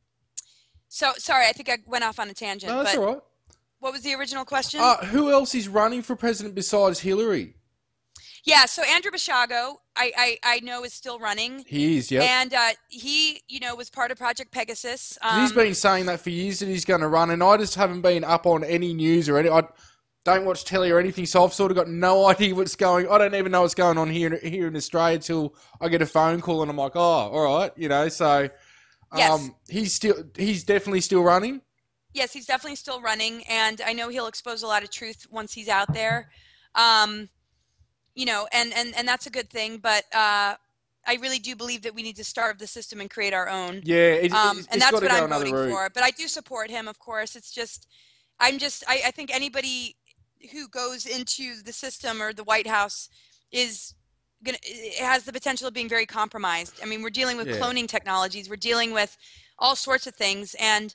so, sorry, I think I went off on a tangent.
No, that's
but
all right.
what was the original question?
Uh, who else is running for president besides Hillary?
Yeah, so Andrew Basiago, I, I, I know is still running.
He is, yep.
And uh, he, you know, was part of Project Pegasus. Um,
he's been saying that for years that he's going to run, and I just haven't been up on any news or any. I don't watch telly or anything, so I've sort of got no idea what's going. I don't even know what's going on here here in Australia until I get a phone call and I'm like, oh, all right, you know. So, um,
Yes.
he's still he's definitely still running.
Yes, he's definitely still running, and I know he'll expose a lot of truth once he's out there. Um, you know, and, and, and that's a good thing, but uh, I really do believe that we need to starve the system and create our own.
Yeah, it,
Um,
it's,
and
it's
that's
got to
what
go
I'm
another
voting
route.
for. But I do support him, of course. It's just, I'm just, I, I think anybody who goes into the system or the White House is gonna, it has the potential of being very compromised. I mean, we're dealing with
Yeah.
cloning technologies. We're dealing with all sorts of things. And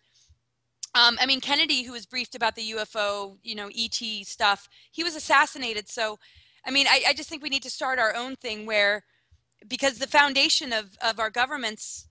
um, I mean, Kennedy, who was briefed about the U F O, you know, E T stuff, he was assassinated. So, I mean, I, I just think we need to start our own thing where, because the foundation of, of our governments,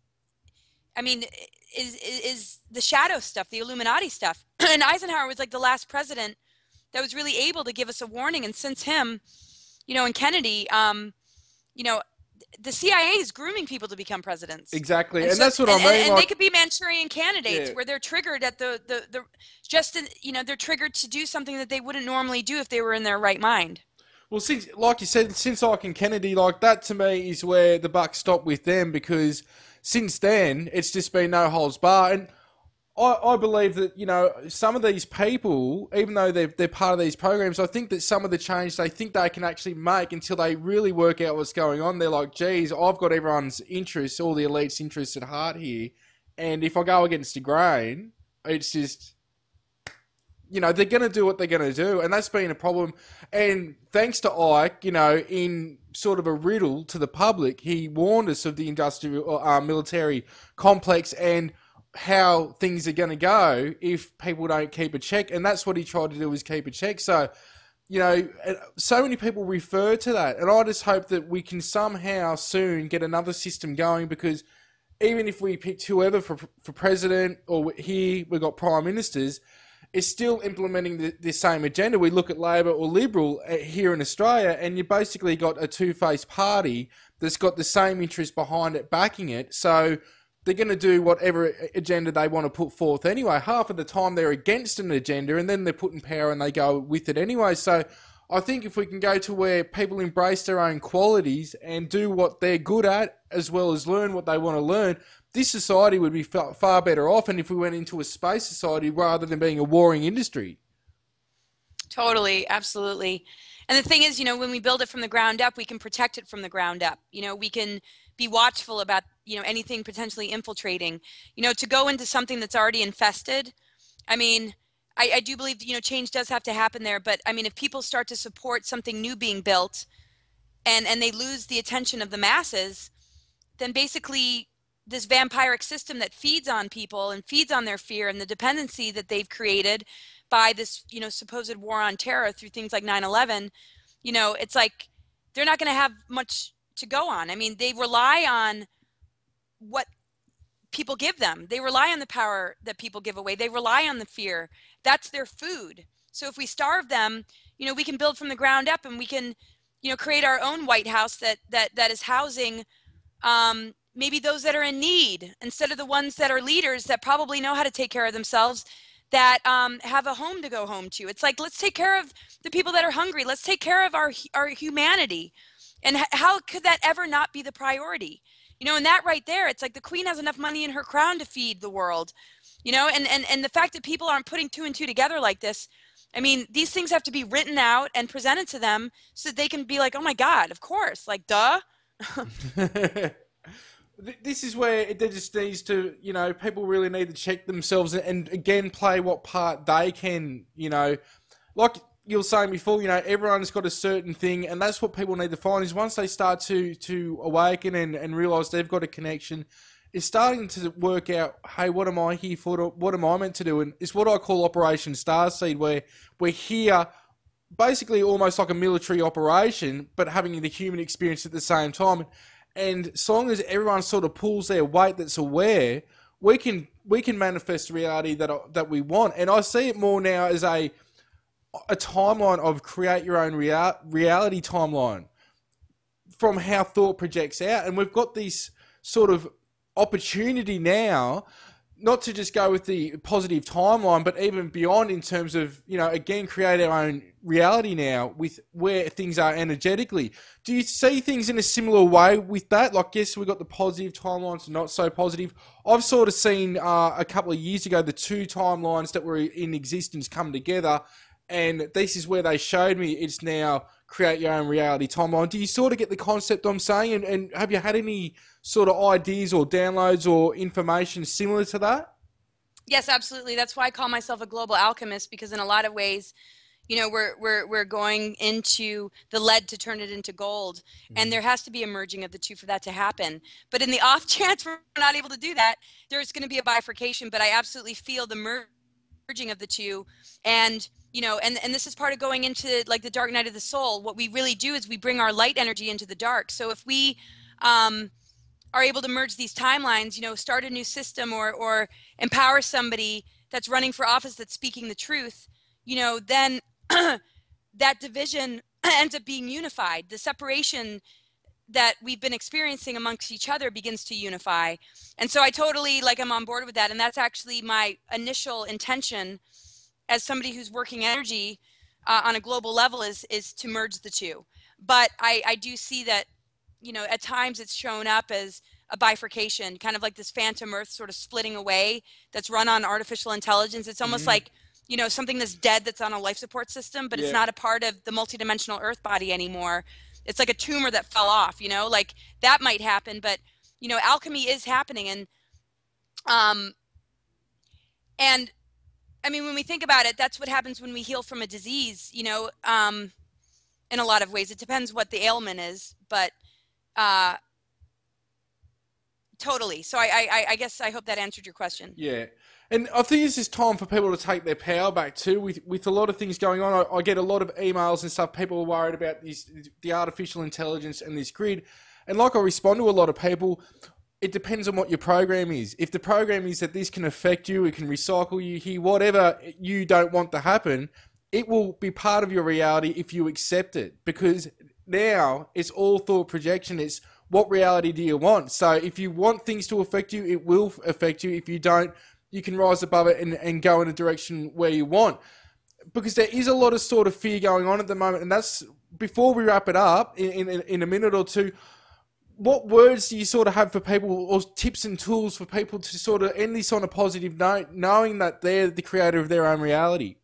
I mean, is, is is the shadow stuff, the Illuminati stuff. And Eisenhower was like the last president that was really able to give us a warning. And since him, you know, and Kennedy, um, you know, the C I A is grooming people to become presidents.
Exactly,
And,
and
so-
that's what
and,
I mean.
And, and
like,
they could be Manchurian candidates
Yeah.
where they're triggered at the, the, the just, in, you know, they're triggered to do something that they wouldn't normally do if they were in their right mind.
Well, since, like you said, since Ike and Kennedy, like that to me is where the buck stopped with them, because since then it's just been no holds bar. And I, I believe that, you know, some of these people, even though they're they're part of these programs, I think that some of the change they think they can actually make until they really work out what's going on. They're like, geez, I've got everyone's interests, all the elites' interests at heart here, and if I go against the grain, it's just, you know, they're going to do what they're going to do, and that's been a problem. And thanks to Ike, you know, in sort of a riddle to the public, he warned us of the industrial uh, military complex and how things are going to go if people don't keep a check. And that's what he tried to do, was keep a check. So, you know, so many people refer to that. And I just hope that we can somehow soon get another system going, because even if we picked whoever for for president, or here we've got prime ministers, is still implementing the, the same agenda. We look at Labor or Liberal uh, here in Australia, and you basically got a two-faced party that's got the same interest behind it, backing it. So they're going to do whatever agenda they want to put forth anyway. Half of the time they're against an agenda, and then they're put in power and they go with it anyway. So I think if we can go to where people embrace their own qualities and do what they're good at, as well as learn what they want to learn, this society would be far, far better off. And if we went into a space society rather than being a warring industry.
Totally, absolutely. And the thing is, you know, when we build it from the ground up, we can protect it from the ground up. You know, we can be watchful about, you know, anything potentially infiltrating. You know, to go into something that's already infested, I mean, I, I do believe, you know, change does have to happen there. But, I mean, if people start to support something new being built and, and they lose the attention of the masses, then basically this vampiric system that feeds on people and feeds on their fear and the dependency that they've created by this, you know, supposed war on terror through things like nine eleven, you know, it's like they're not going to have much to go on. I mean, they rely on what people give them. They rely on the power that people give away. They rely on the fear. That's their food. So if we starve them, you know, we can build from the ground up and we can, you know, create our own White House that that that is housing um, maybe those that are in need instead of the ones that are leaders that probably know how to take care of themselves, that um, have a home to go home to. It's like, let's take care of the people that are hungry. Let's take care of our our humanity. And h- how could that ever not be the priority? You know, and that right there, it's like the queen has enough money in her crown to feed the world, you know, and, and, and the fact that people aren't putting two and two together like this, I mean, these things have to be written out and presented to them so that they can be like, oh my God, of course, like, duh.
This is where it just needs to, you know, people really need to check themselves and, again, play what part they can, you know, like you were saying before, you know, everyone's got a certain thing, and that's what people need to find is once they start to, to awaken and, and realise they've got a connection, it's starting to work out, hey, what am I here for? What am I meant to do? And it's what I call Operation Starseed, where we're here basically almost like a military operation, but having the human experience at the same time. And as long as everyone sort of pulls their weight that's aware, we can we can manifest the reality that that we want. And I see it more now as a a timeline of create your own real, reality timeline from how thought projects out. And we've got this sort of opportunity now not to just go with the positive timeline, but even beyond in terms of, you know, again, create our own reality now with where things are energetically. Do you see things in a similar way with that? Like, yes, we've got the positive timelines, not so positive. I've sort of seen uh, a couple of years ago, the two timelines that were in existence come together. And this is where they showed me it's now create your own reality timeline. Do you sort of get the concept I'm saying? And, and have you had any sort of ideas or downloads or information similar to that?
Yes, absolutely. That's why I call myself a global alchemist, because in a lot of ways, you know, we're we're we're going into the lead to turn it into gold, mm-hmm. and there has to be a merging of the two for that to happen. But in the off chance we're not able to do that, there's going to be a bifurcation. But I absolutely feel the merging of the two, and you know, and, and this is part of going into like the dark night of the soul. What we really do is we bring our light energy into the dark. So if we um, are able to merge these timelines, you know, start a new system or or empower somebody that's running for office that's speaking the truth, you know, then that division ends up being unified. The separation that we've been experiencing amongst each other begins to unify. And so I totally, like, I'm on board with that. And that's actually my initial intention as somebody who's working energy uh, on a global level is is to merge the two. But I, I do see that, you know, at times it's shown up as a bifurcation, kind of like this phantom earth sort of splitting away that's run on artificial intelligence. It's almost mm-hmm. like, you know, something that's dead that's on a life support system, but yeah. it's not a part of the multidimensional earth body anymore. It's like a tumor that fell off, you know, like that might happen. But, you know, alchemy is happening. And, um, and, I mean, when we think about it, that's what happens when we heal from a disease, you know, um, in a lot of ways. It depends what the ailment is, but uh, totally. So I, I, I guess I hope that answered your question.
Yeah. And I think it's just time for people to take their power back too. With with a lot of things going on, I, I get a lot of emails and stuff. People are worried about this, the artificial intelligence and this grid. And like I respond to a lot of people, it depends on what your program is. If the program is that this can affect you, it can recycle you here, whatever you don't want to happen, it will be part of your reality if you accept it. Because now it's all thought projection. It's what reality do you want? So if you want things to affect you, it will affect you. If you don't, you can rise above it and, and go in a direction where you want. because there is a lot of sort of fear going on at the moment, and that's, before we wrap it up in, in, in a minute or two, what words do you sort of have for people, or tips and tools for people to sort of end this on a positive note, knowing that they're the creator of their own reality?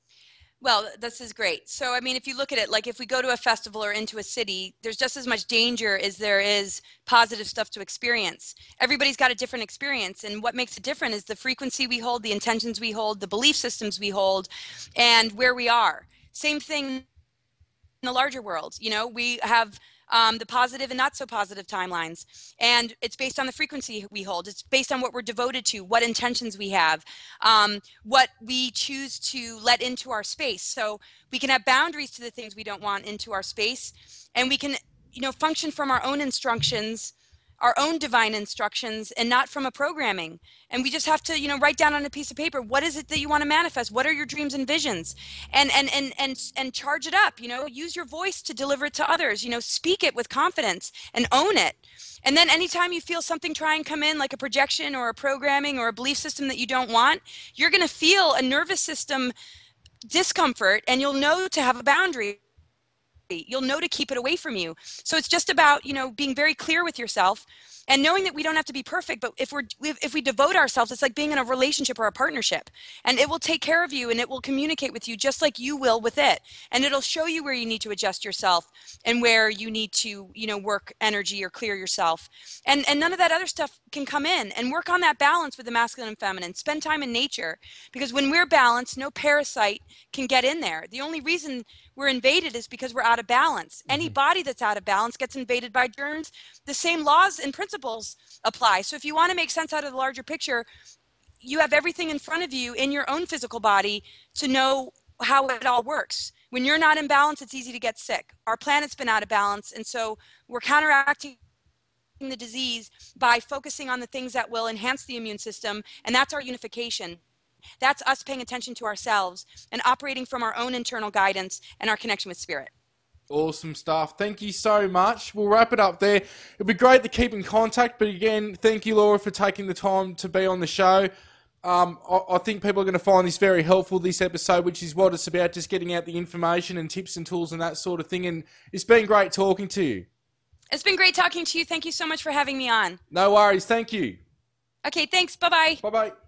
Well, this is great. So, I mean, if you look at it, like if we go to a festival or into a city, there's just as much danger as there is positive stuff to experience. Everybody's got a different experience, and what makes it different is the frequency we hold, the intentions we hold, the belief systems we hold, and where we are. Same thing in the larger world. You know, we have Um, the positive and not so positive timelines. And it's based on the frequency we hold. It's based on what we're devoted to, what intentions we have, um, what we choose to let into our space. So we can have boundaries to the things we don't want into our space, and we can, you know, function from our own instructions, our own divine instructions, and not from a programming. And we just have to, you know, write down on a piece of paper, what is it that you want to manifest? What are your dreams and visions? And and and and and charge it up, you know, use your voice to deliver it to others, you know, speak it with confidence and own it. And then anytime you feel something try and come in, like a projection or a programming or a belief system that you don't want, you're going to feel a nervous system discomfort, and you'll know to have a boundary. You'll know to keep it away from you. So it's just about, you know, being very clear with yourself and knowing that we don't have to be perfect, but if we're if we devote ourselves, it's like being in a relationship or a partnership, and it will take care of you, and it will communicate with you just like you will with it, and it'll show you where you need to adjust yourself and where you need to, you know, work energy or clear yourself, and and none of that other stuff can come in. And work on that balance with the masculine and feminine. Spend time in nature, because when we're balanced, no parasite can get in there. The only reason we're invaded is because we're out of balance. Any body that's out of balance gets invaded by germs. The same laws and principles apply. So if you want to make sense out of the larger picture, you have everything in front of you in your own physical body to know how it all works. When you're not in balance, it's easy to get sick. Our planet's been out of balance, and so we're counteracting the disease by focusing on the things that will enhance the immune system, and that's our unification. That's us paying attention to ourselves and operating from our own internal guidance and our connection with spirit.
Awesome stuff. Thank you so much. We'll wrap it up there. It'd be great to keep in contact, but again, thank you, Laura, for taking the time to be on the show. Um, I, I think people are going to find this very helpful, this episode, which is what it's about, just getting out the information and tips and tools and that sort of thing. And it's been great talking to you.
It's been great talking to you. Thank you so much for having me on.
No worries. Thank you.
Okay, thanks. Bye-bye.
Bye-bye.